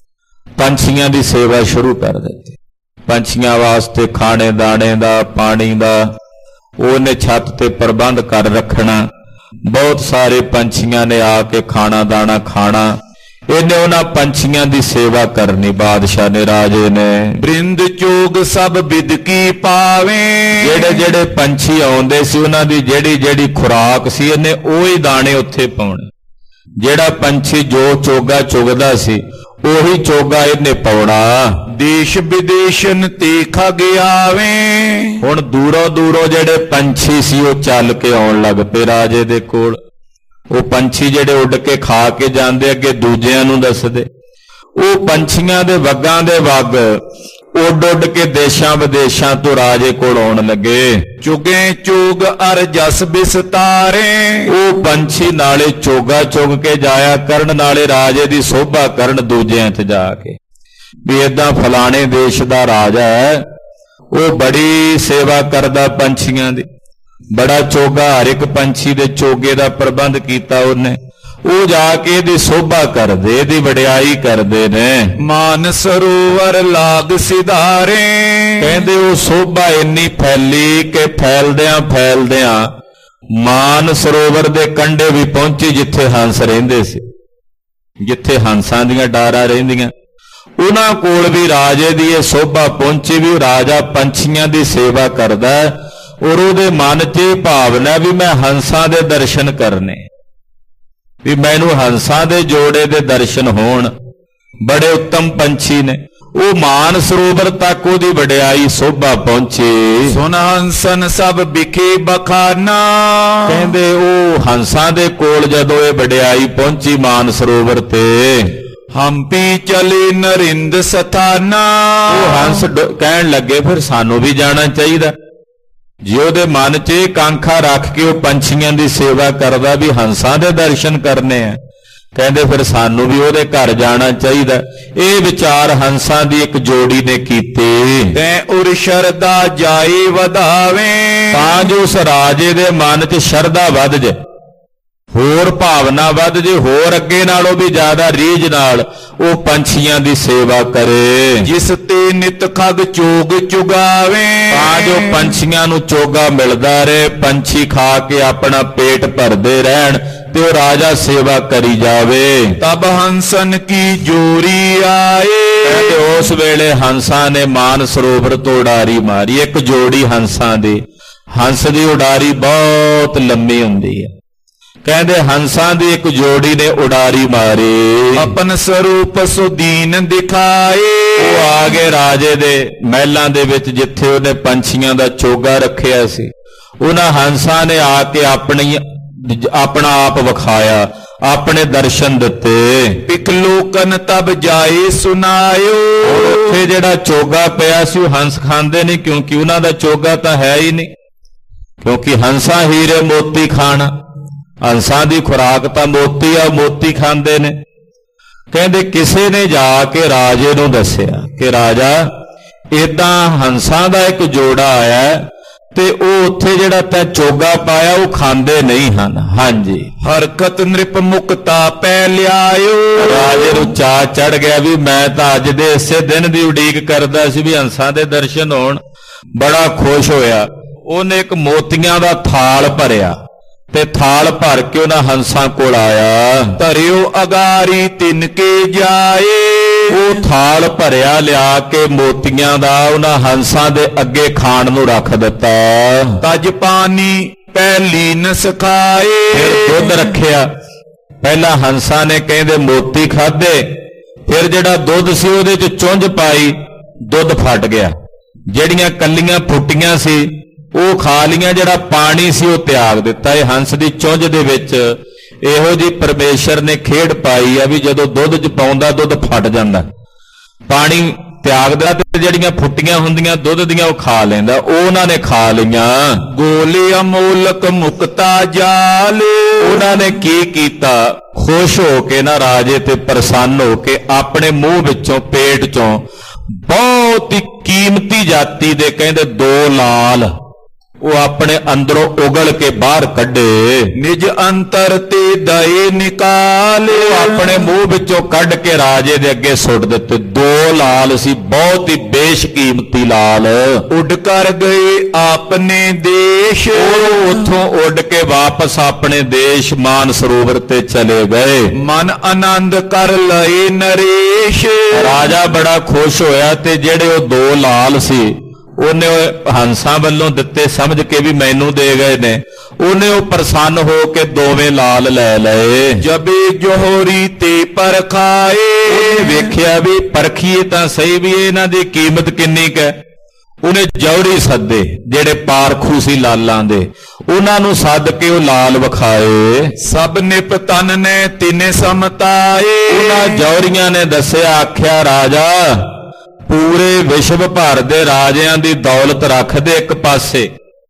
Speaker 2: ਪੰਛੀਆਂ ਦੀ ਸੇਵਾ ਸ਼ੁਰੂ ਕਰ ਦਿੱਤੀ। ਪੰਛੀਆਂ ਵਾਸਤੇ ਖਾਣੇ ਦਾਣੇ ਦਾ, ਪਾਣੀ ਦਾ ਉਹਨੇ ਛੱਤ ਤੇ ਪ੍ਰਬੰਧ ਕਰ ਰੱਖਣਾ। ਬਹੁਤ ਸਾਰੇ ਪੰਛੀਆਂ ਨੇ ਆ ਕੇ ਖਾਣਾ ਦਾਣਾ ਖਾਣਾ। ਇਹਨੇ ਉਹਨਾਂ ਪੰਛੀਆਂ ਦੀ ਸੇਵਾ ਕਰਨੀ। ਬਾਦਸ਼ਾਹ ਨੇ, ਰਾਜੇ ਨੇ,
Speaker 1: ਬ੍ਰਿੰਦ ਚੋਗ ਸਭ ਬਿਦਕੀ ਪਾਵੇ,
Speaker 2: ਜਿਹੜੇ ਜਿਹੜੇ ਪੰਛੀ ਆਉਂਦੇ ਸੀ ਉਹਨਾਂ ਦੀ ਜਿਹੜੀ ਜਿਹੜੀ ਖੁਰਾਕ ਸੀ ਇਹਨੇ ਉਹੀ ਦਾਣੇ ਉੱਥੇ ਪਾਉਣੇ। ਜਿਹੜਾ ਪੰਛੀ ਜੋ ਚੋਗਾ ਚੁਗਦਾ ਸੀ ਉਹੀ ਚੋਗਾ ਇਹਨੇ ਪਾਉਣਾ।
Speaker 1: ਦੇਸ਼ ਵਿਦੇਸ਼ਨ ਤੇ ਖਗ ਆਵੇ,
Speaker 2: ਹੁਣ ਦੂਰੋਂ ਦੂਰੋਂ ਜਿਹੜੇ ਪੰਛੀ ਸੀ ਉਹ ਚੱਲ ਕੇ ਆਉਣ ਲੱਗ ਪਏ ਰਾਜੇ ਦੇ ਕੋਲ। ਉਹ ਪੰਛੀ ਜਿਹੜੇ ਉੱਡ ਕੇ ਖਾ ਕੇ ਜਾਂਦੇ ਅੱਗੇ ਦੂਜਿਆਂ ਨੂੰ ਦੱਸਦੇ। ਉਹ ਪੰਛੀਆਂ ਦੇ ਵੱਗਾਂ ਦੇ ਵੱਗ ਉੱਡ ਉੱਡ ਕੇ ਦੇਸ਼ਾਂ ਵਿਦੇਸ਼ਾਂ ਤੋਂ ਰਾਜੇ ਕੋਲ ਆਉਣ ਲੱਗੇ।
Speaker 1: ਚੁਗੇ ਚੋਗ ਅਰ ਜਸ ਬਿਸਤਾਰੇ,
Speaker 2: ਉਹ ਪੰਛੀ ਨਾਲੇ ਚੋਗਾ ਚੁਗ ਕੇ ਜਾਇਆ ਕਰਨ, ਨਾਲੇ ਰਾਜੇ ਦੀ ਸੋਭਾ ਕਰਨ ਦੂਜਿਆਂ 'ਚ ਜਾ ਕੇ ਵੀ ਏਦਾਂ ਫਲਾਣੇ ਦੇਸ਼ ਦਾ ਰਾਜਾ ਹੈ, ਉਹ ਬੜੀ ਸੇਵਾ ਕਰਦਾ ਪੰਛੀਆਂ ਦੀ, ਬੜਾ ਚੋਗਾ, ਹਰ ਇੱਕ ਪੰਛੀ ਦੇ ਚੋਗੇ ਦਾ ਪ੍ਰਬੰਧ ਕੀਤਾ ਉਹਨੇ। ਉਹ ਜਾ ਕੇ ਇਹਦੀ ਸੋਭਾ ਕਰਦੇ, ਇਹਦੀ ਵਡਿਆਈ ਕਰਦੇ ਨੇ।
Speaker 1: ਮਾਨ ਸਰੋਵਰ ਲਾਗ ਸਿਧਾਰੇ,
Speaker 2: ਕਹਿੰਦੇ ਉਹ ਸੋਭਾ ਇੰਨੀ ਫੈਲੀ ਕਿ ਫੈਲਦਿਆਂ ਫੈਲਦਿਆਂ ਮਾਨ ਸਰੋਵਰ ਦੇ ਕੰਢੇ ਵੀ ਪਹੁੰਚੀ, ਜਿੱਥੇ ਹੰਸ ਰਹਿੰਦੇ ਸੀ, ਜਿੱਥੇ ਹੰਸਾਂ ਦੀਆਂ ਡਾਰਾਂ ਰਹਿੰਦੀਆਂ। ਉਹਨਾਂ ਕੋਲ ਵੀ ਰਾਜੇ ਦੀ ਇਹ ਸੋਭਾ ਪਹੁੰਚੀ ਵੀ ਰਾਜਾ ਪੰਛੀਆਂ ਦੀ ਸੇਵਾ ਕਰਦਾ, ਔਰ ਉਹਦੇ ਮਨ 'ਚ ਇਹ ਭਾਵਨਾ ਵੀ ਮੈਂ ਹੰਸਾਂ ਦੇ ਦਰਸ਼ਨ ਕਰਨੇ, ਵੀ ਮੈਨੂੰ ਹੰਸਾਂ ਦੇ ਜੋੜੇ ਦੇ ਦਰਸ਼ਨ ਹੋਣ। ਬੜੇ ਉੱਤਮ ਪੰਛੀ ਨੇ। ਉਹ ਮਾਨ ਸਰੋਵਰ ਤੱਕ ਉਹਦੀ ਵਡਿਆਈ ਸੋਭਾ ਪਹੁੰਚੀ।
Speaker 1: ਸੁਨ ਹੰਸਨ ਸਭ ਵਿਖੇ ਬਖਾਨਾ,
Speaker 2: ਕਹਿੰਦੇ ਉਹ ਹੰਸਾਂ ਦੇ ਕੋਲ ਜਦੋਂ ਇਹ ਵਡਿਆਈ ਪਹੁੰਚੀ ਮਾਨ ਸਰੋਵਰ ਤੇ,
Speaker 1: ਹੰਪੀ ਚਲੇ ਨਰਿੰਦ ਸਥਾਨਾ,
Speaker 2: ਉਹ ਹੰਸ ਕਹਿਣ ਲੱਗੇ ਫਿਰ ਸਾਨੂੰ ਵੀ ਜਾਣਾ ਚਾਹੀਦਾ। ਜੇ ਉਹਦੇ ਮਨ 'ਚ ਇਹ ਕਾਂਖਾ ਰੱਖ ਕੇ ਉਹ ਪੰਛੀਆਂ ਦੀ ਸੇਵਾ ਕਰਦਾ ਵੀ ਹੰਸਾਂ ਦੇ ਦਰਸ਼ਨ ਕਰਨੇ ਆ, ਕਹਿੰਦੇ ਫਿਰ ਸਾਨੂੰ ਵੀ ਉਹਦੇ ਘਰ ਜਾਣਾ ਚਾਹੀਦਾ। ਇਹ ਵਿਚਾਰ ਹੰਸਾਂ ਦੀ ਇੱਕ ਜੋੜੀ ਨੇ ਕੀਤੇ।
Speaker 1: ਤੈਂ ਉਰ ਸ਼ਰਧਾ ਜਾਏ ਵਧਾਵੇ,
Speaker 2: ਤਾਂ ਜੋ ਉਸ ਰਾਜੇ ਦੇ ਮਨ 'ਚ ਸ਼ਰਧਾ ਵੱਧ ਜੇ, ਹੋਰ ਭਾਵਨਾ ਵੱਧ ਜੇ, ਹੋਰ ਅੱਗੇ ਨਾਲੋਂ ਵੀ ਜ਼ਿਆਦਾ ਰੀਝ ਨਾਲ ਉਹ ਪੰਛੀਆਂ ਦੀ ਸੇਵਾ ਕਰੇ।
Speaker 1: ਜਿਸ ਤੇ ਨਿਤ ਖਗ ਚੋਗ ਚੁਗਾਵੇ,
Speaker 2: ਤਾਂ ਜੋ ਪੰਛੀਆਂ ਨੂੰ ਚੋਗਾ ਮਿਲਦਾ ਰਹੇ, ਪੰਛੀ ਖਾ ਕੇ ਆਪਣਾ ਪੇਟ ਭਰਦੇ ਰਹਿਣ ਤੇ ਉਹ ਰਾਜਾ ਸੇਵਾ ਕਰੀ ਜਾਵੇ।
Speaker 1: ਤਬ ਹੰਸਨ ਕੀ ਜੋਰੀ ਆਏ,
Speaker 2: ਤੇ ਉਸ ਵੇਲੇ ਹੰਸਾਂ ਨੇ ਮਾਨ ਸਰੋਵਰ ਤੋਂ ਉਡਾਰੀ ਮਾਰੀ। ਇੱਕ ਜੋੜੀ ਹੰਸਾਂ ਦੀ, ਹੰਸ ਦੀ ਉਡਾਰੀ ਬਹੁਤ ਲੰਮੀ ਹੁੰਦੀ ਹੈ। ਕਹਿੰਦੇ ਹੰਸਾਂ ਦੀ ਇੱਕ ਜੋੜੀ ਨੇ ਉਡਾਰੀ ਮਾਰੀ।
Speaker 1: ਆਪਨ ਸਰੂਪ ਸੁਦੀਨ ਦਿਖਾਏ,
Speaker 2: ਉਹ ਆ ਗਏ ਰਾਜੇ ਦੇ ਮਹਿਲਾਂ ਦੇ ਵਿੱਚ, ਜਿੱਥੇ ਉਹਨੇ ਪੰਛੀਆਂ ਦਾ ਚੋਗਾ ਰੱਖਿਆ ਸੀ। ਉਹਨਾਂ ਹੰਸਾਂ ਨੇ ਆ ਕੇ ਆਪਣੀ ਆਪਣਾ ਆਪ ਵਿਖਾਇਆ, ਆਪਣੇ ਦਰਸ਼ਨ ਦਿੱਤੇ।
Speaker 1: ਪਿਕ ਲੋਕਨ ਤਬ ਜਾਏ ਸੁਨਾਇਓ,
Speaker 2: ਉੱਥੇ ਜਿਹੜਾ ਚੋਗਾ ਪਿਆ ਸੀ ਉਹ ਹੰਸ ਖਾਂਦੇ ਨਹੀਂ, ਕਿਉਂਕਿ ਉਹਨਾਂ ਦਾ ਚੋਗਾ ਤਾਂ ਹੈ ਹੀ ਨਹੀਂ, ਕਿਉਂਕਿ ਹੰਸਾਂ ਹੀਰੇ ਮੋਤੀ ਖਾਣਾ, ਹੰਸਾਂ ਦੀ ਖੁਰਾਕ ਤਾਂ ਮੋਤੀ ਆ, ਮੋਤੀ ਖਾਂਦੇ ਨੇ। ਕਹਿੰਦੇ ਕਿਸੇ ਨੇ ਜਾ ਕੇ ਰਾਜੇ ਨੂੰ ਦੱਸਿਆ ਕਿ ਰਾਜਾ ਏਦਾਂ ਹੰਸਾਂ ਦਾ ਇੱਕ ਜੋੜਾ ਆਇਆ ਤੇ ਉਹ ਉੱਥੇ ਜਿਹੜਾ ਤੈਂ ਚੋਗਾ ਪਾਇਆ ਉਹ ਖਾਂਦੇ ਨਹੀਂ ਹਨ। ਹਾਂਜੀ,
Speaker 1: ਹਰਕਤ ਨ੍ਰਿਪ ਮੁਕਤਾ ਪੈ ਲਿਆਇਓ,
Speaker 2: ਰਾਜੇ ਨੂੰ ਚਾਅ ਚੜ ਗਿਆ ਵੀ ਮੈਂ ਤਾਂ ਅੱਜ ਦੇ ਇਸੇ ਦਿਨ ਦੀ ਉਡੀਕ ਕਰਦਾ ਸੀ ਵੀ ਹੰਸਾਂ ਦੇ ਦਰਸ਼ਨ ਹੋਣ। ਬੜਾ ਖੁਸ਼ ਹੋਇਆ। ਉਹਨੇ ਇੱਕ ਮੋਤੀਆਂ ਦਾ ਥਾਲ ਭਰਿਆ ਤੇ ਥਾਲ ਭਰ ਕੇ ਉਹਨਾਂ ਹੰਸਾਂ ਕੋਲ ਆਇਆ।
Speaker 1: ਧਰਿਓ ਅਗਾਰੀ ਤਿਨਕੇ ਜਾਏ,
Speaker 2: ਉਹ ਥਾਲ ਭਰਿਆ ਲਿਆ ਕੇ ਮੋਤੀਆਂ ਦਾ ਉਹਨਾਂ ਹੰਸਾਂ ਦੇ ਅੱਗੇ ਖਾਣ ਨੂੰ ਰੱਖ ਦਿੱਤਾ।
Speaker 1: ਤਜ ਪਾਣੀ ਪਹਿਲੀ ਨ ਸਖਾਏ,
Speaker 2: ਫਿਰ ਦੁੱਧ ਰੱਖਿਆ। ਪਹਿਲਾਂ ਹੰਸਾਂ ਨੇ ਕਹਿੰਦੇ ਮੋਤੀ ਖਾਧੇ, ਫਿਰ ਜਿਹੜਾ ਦੁੱਧ ਸੀ ਉਹਦੇ 'ਚ ਚੁੰਝ ਪਾਈ, ਦੁੱਧ ਫਟ ਗਿਆ। ਜਿਹੜੀਆਂ ਕੱਲੀਆਂ ਫੁੱਟੀਆਂ ਸੀ ਉਹ ਖਾ ਲੀਆਂ, ਜਿਹੜਾ ਪਾਣੀ ਸੀ ਉਹ ਤਿਆਗ ਦਿੱਤਾ। ਇਹ ਹੰਸ ਦੀ ਚੁੰਝ ਦੇ ਵਿੱਚ ਇਹੋ ਜੀ ਪਰਮੇਸ਼ਰ ਨੇ ਖੇਡ ਪਾਈ ਆ ਵੀ ਜਦੋਂ ਦੁੱਧ 'ਚ ਪਾਉਂਦਾ ਦੁੱਧ ਫਟ ਜਾਂਦਾ, ਪਾਣੀ ਤਿਆਗਦਾ ਤੇ ਜਿਹੜੀਆਂ ਫੁੱਟੀਆਂ ਹੁੰਦੀਆਂ ਦੁੱਧ ਦੀਆਂ ਉਹ ਖਾ ਲੈਂਦਾ। ਉਹ ਉਹਨਾਂ ਨੇ ਖਾ ਲਈਆਂ।
Speaker 1: ਗੋਲੇ ਅਮੋਲਕ ਮੁਕਤਾ ਜਾਲ,
Speaker 2: ਉਹਨਾਂ ਨੇ ਕੀ ਕੀਤਾ, ਖੁਸ਼ ਹੋ ਕੇ ਨਾ ਰਾਜੇ ਤੇ ਪ੍ਰਸੰਨ ਹੋ ਕੇ ਆਪਣੇ ਮੂੰਹ ਵਿੱਚੋਂ ਪੇਟ 'ਚੋਂ ਬਹੁਤ ਹੀ ਕੀਮਤੀ ਜਾਤੀ ਦੇ ਕਹਿੰਦੇ ਦੋ ਲਾਲ ਉਹ ਆਪਣੇ ਅੰਦਰੋਂ ਉਗਲ ਕੇ ਬਾਹਰ ਕੱਢੇ।
Speaker 1: ਨਿਜ ਅੰਤਰ ਤੇ ਦਏ ਨਿਕਾਲੇ,
Speaker 2: ਉਹ ਆਪਣੇ ਮੂੰਹ ਵਿੱਚੋਂ ਕੱਢ ਕੇ ਰਾਜੇ ਦੇ ਅੱਗੇ ਸੁੱਟ ਦਿੱਤੇ। ਦੋ ਲਾਲ ਸੀ, ਬਹੁਤ ਹੀ ਬੇਸ਼ਕੀਮਤੀ ਲਾਲ।
Speaker 1: ਉੱਡ ਕਰ ਗਏ ਆਪਣੇ ਦੇਸ਼,
Speaker 2: ਉਹ ਉੱਥੋਂ ਉੱਡ ਕੇ ਵਾਪਸ ਆਪਣੇ ਦੇਸ਼ ਮਾਨ ਸਰੋਵਰ ਤੇ ਚਲੇ ਗਏ।
Speaker 1: ਮਨ ਆਨੰਦ ਕਰ ਲਏ ਨਰੇਸ਼,
Speaker 2: ਰਾਜਾ ਬੜਾ ਖੁਸ਼ ਹੋਇਆ ਤੇ ਜਿਹੜੇ ਉਹ ਦੋ ਲਾਲ ਸੀ ਉਹਨੇ ਹੰਸਾਂ ਵੱਲੋਂ ਦਿੱਤੇ ਸਮਝ ਕੇ ਵੀ ਮੈਨੂੰ ਦੇ ਗਏ ਨੇ, ਉਹਨੇ ਉਹ ਪ੍ਰਸੰਨ ਹੋ ਕੇ ਦੋਵੇਂ ਲਾਲ ਲੈ ਲਏ।
Speaker 1: ਜਬੇ ਜੋਹਰੀ ਤੇ ਪਰਖਾਏ,
Speaker 2: ਉਹਨੇ ਵੇਖਿਆ ਵੀ ਪਰਖੀਏ ਤਾਂ ਸਹੀ ਵੀ ਇਹਨਾਂ ਦੀ ਕੀਮਤ ਕਿੰਨੀ ਕੁ ਹੈ। ਉਹਨੇ ਜੌਹਰੀ ਸੱਦੇ ਜਿਹੜੇ ਪਾਰਖੂ ਸੀ ਲਾਲਾਂ ਦੇ, ਉਹਨਾਂ ਨੂੰ ਸੱਦ ਕੇ ਉਹ ਲਾਲ ਵਿਖਾਏ।
Speaker 1: ਸਭ ਨਿਪ ਤਨ ਨੇ ਤਿਨੇ ਸਮਤਾਏ,
Speaker 2: ਉਹਨਾਂ ਜੌਹਰੀਆਂ ਨੇ ਦੱਸਿਆ, ਆਖਿਆ ਰਾਜਾ ਪੂਰੇ ਵਿਸ਼ਵ ਭਰ ਦੇ ਰਾਜਿਆਂ ਦੀ ਦੌਲਤ ਰੱਖਦੇ ਇੱਕ ਪਾਸੇ,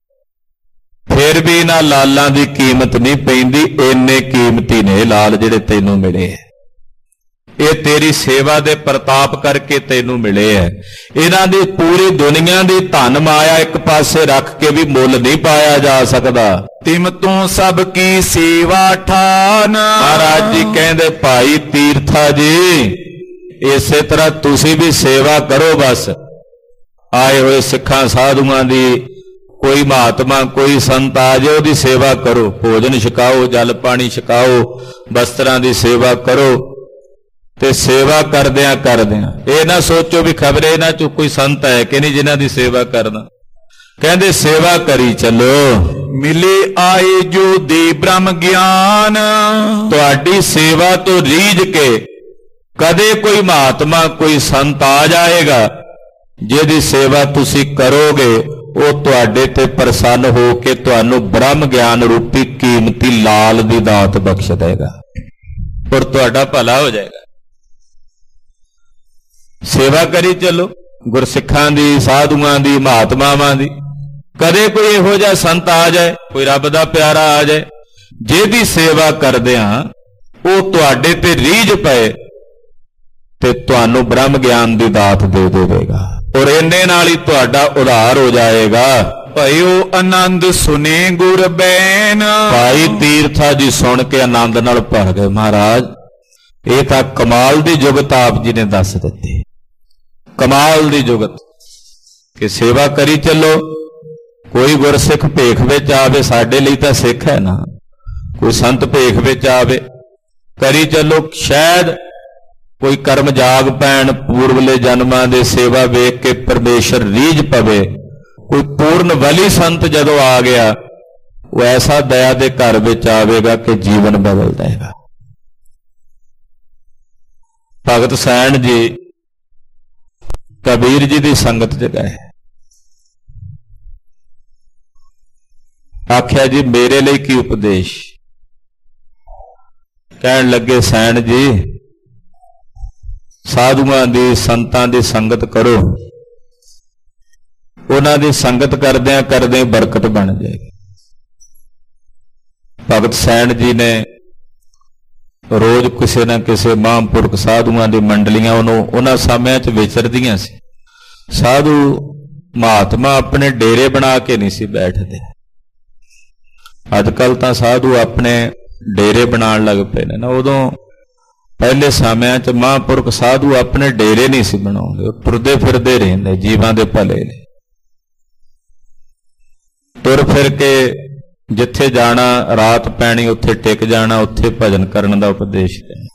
Speaker 2: ਫਿਰ ਵੀ ਇਹਨਾਂ ਲਾਲਾਂ ਦੀ ਕੀਮਤ ਨਹੀਂ ਪੈਂਦੀ। ਇੰਨੇ ਕੀਮਤੀ ਨੇ ਲਾਲ ਜਿਹੜੇ ਤੈਨੂੰ ਮਿਲੇ ਹੈ, ਇਹ ਤੇਰੀ ਸੇਵਾ ਦੇ ਪ੍ਰਤਾਪ ਕਰਕੇ ਤੈਨੂੰ ਮਿਲੇ ਹੈ। ਇਹਨਾਂ ਦੀ ਪੂਰੀ ਦੁਨੀਆ ਦੀ ਧਨ ਮਾਇਆ ਇੱਕ ਪਾਸੇ ਰੱਖ ਕੇ ਵੀ ਮੁੱਲ ਨਹੀਂ ਪਾਇਆ ਜਾ ਸਕਦਾ।
Speaker 1: ਤਿਮ ਤੋਂ ਸਭ ਕੀ ਸੇਵਾ ਠਾਨ,
Speaker 2: ਮਹਾਰਾਜ ਜੀ ਕਹਿੰਦੇ ਭਾਈ ਤੀਰਥਾ ਜੀ ਇਸੇ ਤਰ੍ਹਾਂ ਤੁਸੀਂ ਵੀ ਸੇਵਾ ਕਰੋ। ਬਸ ਆਏ ਹੋਏ ਸਿੱਖਾਂ ਸਾਧੂਆਂ ਦੀ, ਕੋਈ ਮਹਾਤਮਾ ਕੋਈ ਸੰਤ ਆ ਜਾਏ ਉਹਦੀ ਸੇਵਾ ਕਰੋ, ਭੋਜਨ ਛਕਾਓ, ਜਲ ਪਾਣੀ ਛਕਾਓ, ਵਸਤਰਾਂ ਦੀ ਸੇਵਾ ਕਰੋ। ਤੇ ਸੇਵਾ ਕਰਦਿਆਂ ਕਰਦਿਆਂ ਇਹ ਨਾ ਸੋਚੋ ਵੀ ਖਬਰੇ ਇਹਨਾਂ ਚੋਂ ਕੋਈ ਸੰਤ ਹੈ ਕਿ ਨਹੀਂ ਜਿਨ੍ਹਾਂ ਦੀ ਸੇਵਾ ਕਰਨਾ। ਕਹਿੰਦੇ ਸੇਵਾ ਕਰੀ ਚੱਲੋ।
Speaker 1: ਮਿਲੇ ਆਏ ਜੋ ਦੇ ਬ੍ਰਹਮ ਗਿਆਨ,
Speaker 2: ਤੁਹਾਡੀ ਸੇਵਾ ਤੋਂ ਰੀਝ ਕੇ ਕਦੇ ਕੋਈ ਮਹਾਤਮਾ ਕੋਈ ਸੰਤ ਆ ਜਾਏਗਾ ਜਿਹਦੀ ਸੇਵਾ ਤੁਸੀਂ ਕਰੋਗੇ, ਉਹ ਤੁਹਾਡੇ ਤੇ ਪ੍ਰਸੰਨ ਹੋ ਕੇ ਤੁਹਾਨੂੰ ਬ੍ਰਹਮ ਗਿਆਨ ਰੂਪੀ ਕੀਮਤੀ ਲਾਲ ਦੀ ਦਾਤ ਬਖਸ਼ ਦੇਗਾ ਔਰ ਤੁਹਾਡਾ ਭਲਾ ਹੋ ਜਾਏਗਾ। ਸੇਵਾ ਕਰੀ ਚੱਲੋ ਗੁਰਸਿੱਖਾਂ ਦੀ, ਸਾਧੂਆਂ ਦੀ, ਮਹਾਤਮਾਵਾਂ ਦੀ। ਕਦੇ ਕੋਈ ਇਹੋ ਜਿਹਾ ਸੰਤ ਆ ਜਾਏ, ਕੋਈ ਰੱਬ ਦਾ ਪਿਆਰਾ ਆ ਜਾਏ, ਜਿਹਦੀ ਸੇਵਾ ਕਰਦਿਆਂ ਉਹ ਤੁਹਾਡੇ ਤੇ ਰੀਝ ਪਏ ਤੇ ਤੁਹਾਨੂੰ ਬ੍ਰਹਮ ਗਿਆਨ ਦੀ ਦਾਤ ਦੇ ਦੇਵੇਗਾ ਔਰ ਇੰਨੇ ਨਾਲ ਹੀ ਤੁਹਾਡਾ ਉਧਾਰ ਹੋ ਜਾਏਗਾ।
Speaker 1: ਭਇਓ ਆਨੰਦ ਸੁਨੇ ਗੁਰ ਬੈਨ,
Speaker 2: ਭਾਈ ਤੀਰਥਾ ਜੀ ਸੁਣ ਕੇ ਆਨੰਦ ਨਾਲ ਭਰ ਗਏ। ਮਹਾਰਾਜ ਇਹ ਤਾਂ ਕਮਾਲ ਦੀ ਜੁਗਤ ਆਪ ਜੀ ਨੇ ਦੱਸ ਦਿੱਤੀ, ਕਮਾਲ ਦੀ ਜੁਗਤ ਕਿ ਸੇਵਾ ਕਰੀ ਚੱਲੋ। ਕੋਈ ਗੁਰਸਿੱਖ ਭੇਖ ਵਿੱਚ ਆਵੇ, ਸਾਡੇ ਲਈ ਤਾਂ ਸਿੱਖ ਹੈ ਨਾ, ਕੋਈ ਸੰਤ ਭੇਖ ਵਿੱਚ ਆਵੇ, ਕਰੀ ਚੱਲੋ। ਸ਼ਾਇਦ ਕੋਈ ਕਰਮ ਜਾਗ ਪੈਣ, ਪੂਰਵਲੇ ਜਨਮਾਂ ਦੇ ਸੇਵਾ ਵੇਖ ਕੇ ਪਰਮੇਸ਼ਰ ਰੀਝ ਪਵੇ। ਕੋਈ ਪੂਰਨ ਵਲੀ ਸੰਤ ਜਦੋਂ ਆ ਗਿਆ, ਉਹ ਐਸਾ ਦਇਆ ਦੇ ਘਰ ਵਿੱਚ ਆਵੇਗਾ ਕਿ ਜੀਵਨ ਬਦਲ ਜਾਏਗਾ। ਭਗਤ ਸੈਣ ਜੀ ਕਬੀਰ ਜੀ ਦੀ ਸੰਗਤ ਚ ਗਏ, ਆਖਿਆ ਜੀ ਮੇਰੇ ਲਈ ਕੀ ਉਪਦੇਸ਼। ਕਹਿਣ ਲੱਗੇ ਸੈਣ ਜੀ ਸਾਧੂਆਂ ਦੀ, ਸੰਤਾਂ ਦੀ ਸੰਗਤ ਕਰੋ, ਉਹਨਾਂ ਦੀ ਸੰਗਤ ਕਰਦਿਆਂ ਕਰਦਿਆਂ ਬਰਕਤ ਬਣ ਜਾਏਗੀ। ਭਗਤ ਸੈਣ ਜੀ ਨੇ ਰੋਜ਼ ਕਿਸੇ ਨਾ ਕਿਸੇ ਮਹਾਂਪੁਰਖ ਸਾਧੂਆਂ ਦੀ ਮੰਡਲੀਆਂ ਉਹਨੂੰ ਉਹਨਾਂ ਸਮਿਆਂ 'ਚ ਵਿਚਰਦੀਆਂ ਸੀ। ਸਾਧੂ ਮਹਾਤਮਾ ਆਪਣੇ ਡੇਰੇ ਬਣਾ ਕੇ ਨਹੀਂ ਸੀ ਬੈਠਦੇ। ਅੱਜ ਕੱਲ ਤਾਂ ਸਾਧੂ ਆਪਣੇ ਡੇਰੇ ਬਣਾਉਣ ਲੱਗ ਪਏ ਨੇ ਨਾ। ਉਦੋਂ ਪਹਿਲੇ ਸਮਿਆਂ 'ਚ ਮਹਾਂਪੁਰਖ ਸਾਧੂ ਆਪਣੇ ਡੇਰੇ ਨਹੀਂ ਸੀ ਬਣਾਉਂਦੇ, ਉਹ ਤੁਰਦੇ ਫਿਰਦੇ ਰਹਿੰਦੇ ਜੀਵਾਂ ਦੇ ਭਲੇ ਲਈ। ਤੁਰ ਫਿਰ ਕੇ ਜਿੱਥੇ ਜਾਣਾ, ਰਾਤ ਪੈਣੀ ਉੱਥੇ ਟਿਕ ਜਾਣਾ, ਉੱਥੇ ਭਜਨ ਕਰਨ ਦਾ ਉਪਦੇਸ਼ ਦੇਣਾ,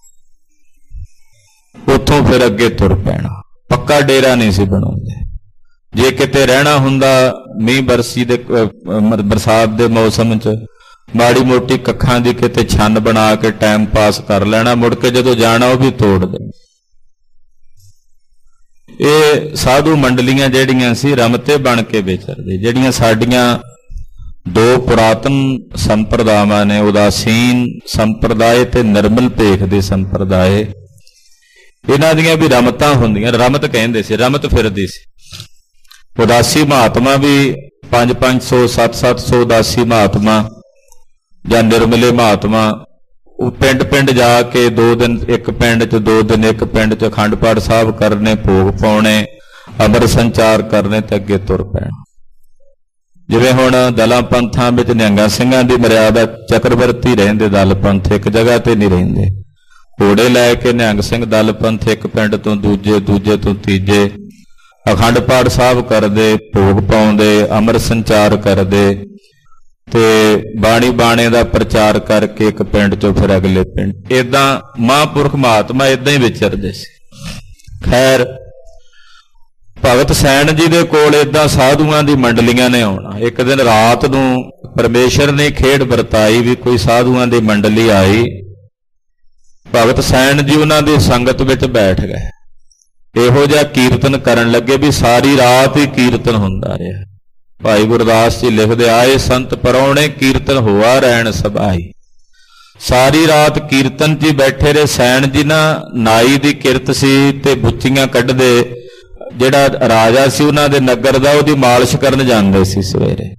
Speaker 2: ਉੱਥੋਂ ਫਿਰ ਅੱਗੇ ਤੁਰ ਪੈਣਾ। ਪੱਕਾ ਡੇਰਾ ਨਹੀਂ ਸੀ ਬਣਾਉਂਦੇ। ਜੇ ਕਿਤੇ ਰਹਿਣਾ ਹੁੰਦਾ ਮੀਂਹ ਬਰਸੀ ਦੇ ਬਰਸਾਤ ਦੇ ਮੌਸਮ 'ਚ ਮਾੜੀ ਮੋਟੀ ਕੱਖਾਂ ਦੀ ਕਿਤੇ ਛੰਨ ਬਣਾ ਕੇ ਟਾਈਮ ਪਾਸ ਕਰ ਲੈਣਾ, ਮੁੜ ਕੇ ਜਦੋਂ ਜਾਣਾ ਉਹ ਵੀ ਤੋੜ ਦੇਣਾ। ਇਹ ਸਾਧੂ ਮੰਡਲੀਆਂ ਜਿਹੜੀਆਂ ਸੀ ਰਮਤੇ ਬਣ ਕੇ ਵਿਚਰਦੇ। ਜਿਹੜੀਆਂ ਸਾਡੀਆਂ ਦੋ ਪੁਰਾਤਨ ਸੰਪਰਦਾਵਾਂ ਨੇ, ਉਦਾਸੀਨ ਸੰਪਰਦਾਇ ਤੇ ਨਿਰਮਲ ਭੇਖ ਦੇ ਸੰਪਰਦਾਇ, ਇਹਨਾਂ ਦੀਆਂ ਵੀ ਰਮਤਾਂ ਹੁੰਦੀਆਂ। ਰਮਤ ਕਹਿੰਦੇ ਸੀ, ਰਮਤ ਫਿਰਦੀ ਸੀ। ਉਦਾਸੀ ਮਹਾਤਮਾ ਵੀ ਪੰਜ ਪੰਜ ਸੌ ਸੱਤ ਸੱਤ ਸੌ ਉਦਾਸੀ ਮਹਾਤਮਾ ਜਾਂ ਨਿਰਮਲੇ ਮਹਾਤਮਾ ਉਹ ਪਿੰਡ ਪਿੰਡ ਜਾ ਕੇ ਦੋ ਦਿਨ ਇੱਕ ਪਿੰਡ 'ਚ, ਦੋ ਦਿਨ ਇੱਕ ਪਿੰਡ 'ਚ ਅਖੰਡ ਪਾਠ ਸਾਹਿਬ ਕਰਨੇ, ਭੋਗ ਪਾਉਣੇ, ਅੰਮ੍ਰਿਤ ਸੰਚਾਰ ਕਰਨੇ ਤੇ ਅੱਗੇ ਤੁਰ ਪੈਣਾ। ਜਿਵੇਂ ਹੁਣ ਦਲਾਂ ਪੰਥਾਂ ਵਿੱਚ ਨਿਹੰਗਾਂ ਸਿੰਘਾਂ ਦੀ ਮਰਿਆਦਾ ਚੱਕਰਵਰਤੀ ਰਹਿੰਦੇ, ਦਲ ਪੰਥ ਇੱਕ ਜਗ੍ਹਾ ਤੇ ਨਹੀਂ ਰਹਿੰਦੇ। ਘੋੜੇ ਲੈ ਕੇ ਨਿਹੰਗ ਸਿੰਘ ਦਲ ਪੰਥ ਇੱਕ ਪਿੰਡ ਤੋਂ ਦੂਜੇ, ਦੂਜੇ ਤੋਂ ਤੀਜੇ ਅਖੰਡ ਪਾਠ ਸਾਹਿਬ ਕਰਦੇ, ਭੋਗ ਪਾਉਂਦੇ, ਅੰਮ੍ਰਿਤ ਸੰਚਾਰ ਕਰਦੇ ਤੇ ਬਾਣੀ ਬਾਣੇ ਦਾ ਪ੍ਰਚਾਰ ਕਰਕੇ ਇੱਕ ਪਿੰਡ ਚੋਂ ਫਿਰ ਅਗਲੇ ਪਿੰਡ। ਏਦਾਂ ਮਹਾਂਪੁਰਖ ਮਹਾਤਮਾ ਏਦਾਂ ਹੀ ਵਿਚਰਦੇ ਸੀ। ਖੈਰ, ਭਗਤ ਸੈਣ ਜੀ ਦੇ ਕੋਲ ਏਦਾਂ ਸਾਧੂਆਂ ਦੀ ਮੰਡਲੀਆਂ ਨੇ ਆਉਣਾ। ਇੱਕ ਦਿਨ ਰਾਤ ਨੂੰ ਪਰਮੇਸ਼ਰ ਨੇ ਖੇਡ ਵਰਤਾਈ ਵੀ ਕੋਈ ਸਾਧੂਆਂ ਦੀ ਮੰਡਲੀ ਆਈ। ਭਗਤ ਸੈਣ ਜੀ ਉਹਨਾਂ ਦੀ ਸੰਗਤ ਵਿੱਚ ਬੈਠ ਗਏ। ਇਹੋ ਜਿਹਾ ਕੀਰਤਨ ਕਰਨ ਲੱਗੇ ਵੀ ਸਾਰੀ ਰਾਤ ਹੀ ਕੀਰਤਨ ਹੁੰਦਾ ਰਿਹਾ। ਭਾਈ ਗੁਰਦਾਸ ਜੀ ਲਿਖਦੇ, ਆਏ ਸੰਤ ਪਰੌਣੇ ਕੀਰਤਨ ਹੋਆ ਰਹਿਣ ਸਭਾਈ। ਸਾਰੀ ਰਾਤ ਕੀਰਤਨ 'ਚ ਹੀ ਬੈਠੇ ਰਹੇ। ਸੈਣ ਜੀ ਨਾ ਨਾਈ ਦੀ ਕਿਰਤ ਸੀ ਤੇ ਬੁੱਚੀਆਂ ਕੱਢਦੇ। ਜਿਹੜਾ ਰਾਜਾ ਸੀ ਉਹਨਾਂ ਦੇ ਨਗਰ ਦਾ, ਉਹਦੀ ਮਾਲਿਸ਼ ਕਰਨ ਜਾਂਦੇ ਸੀ ਸਵੇਰੇ,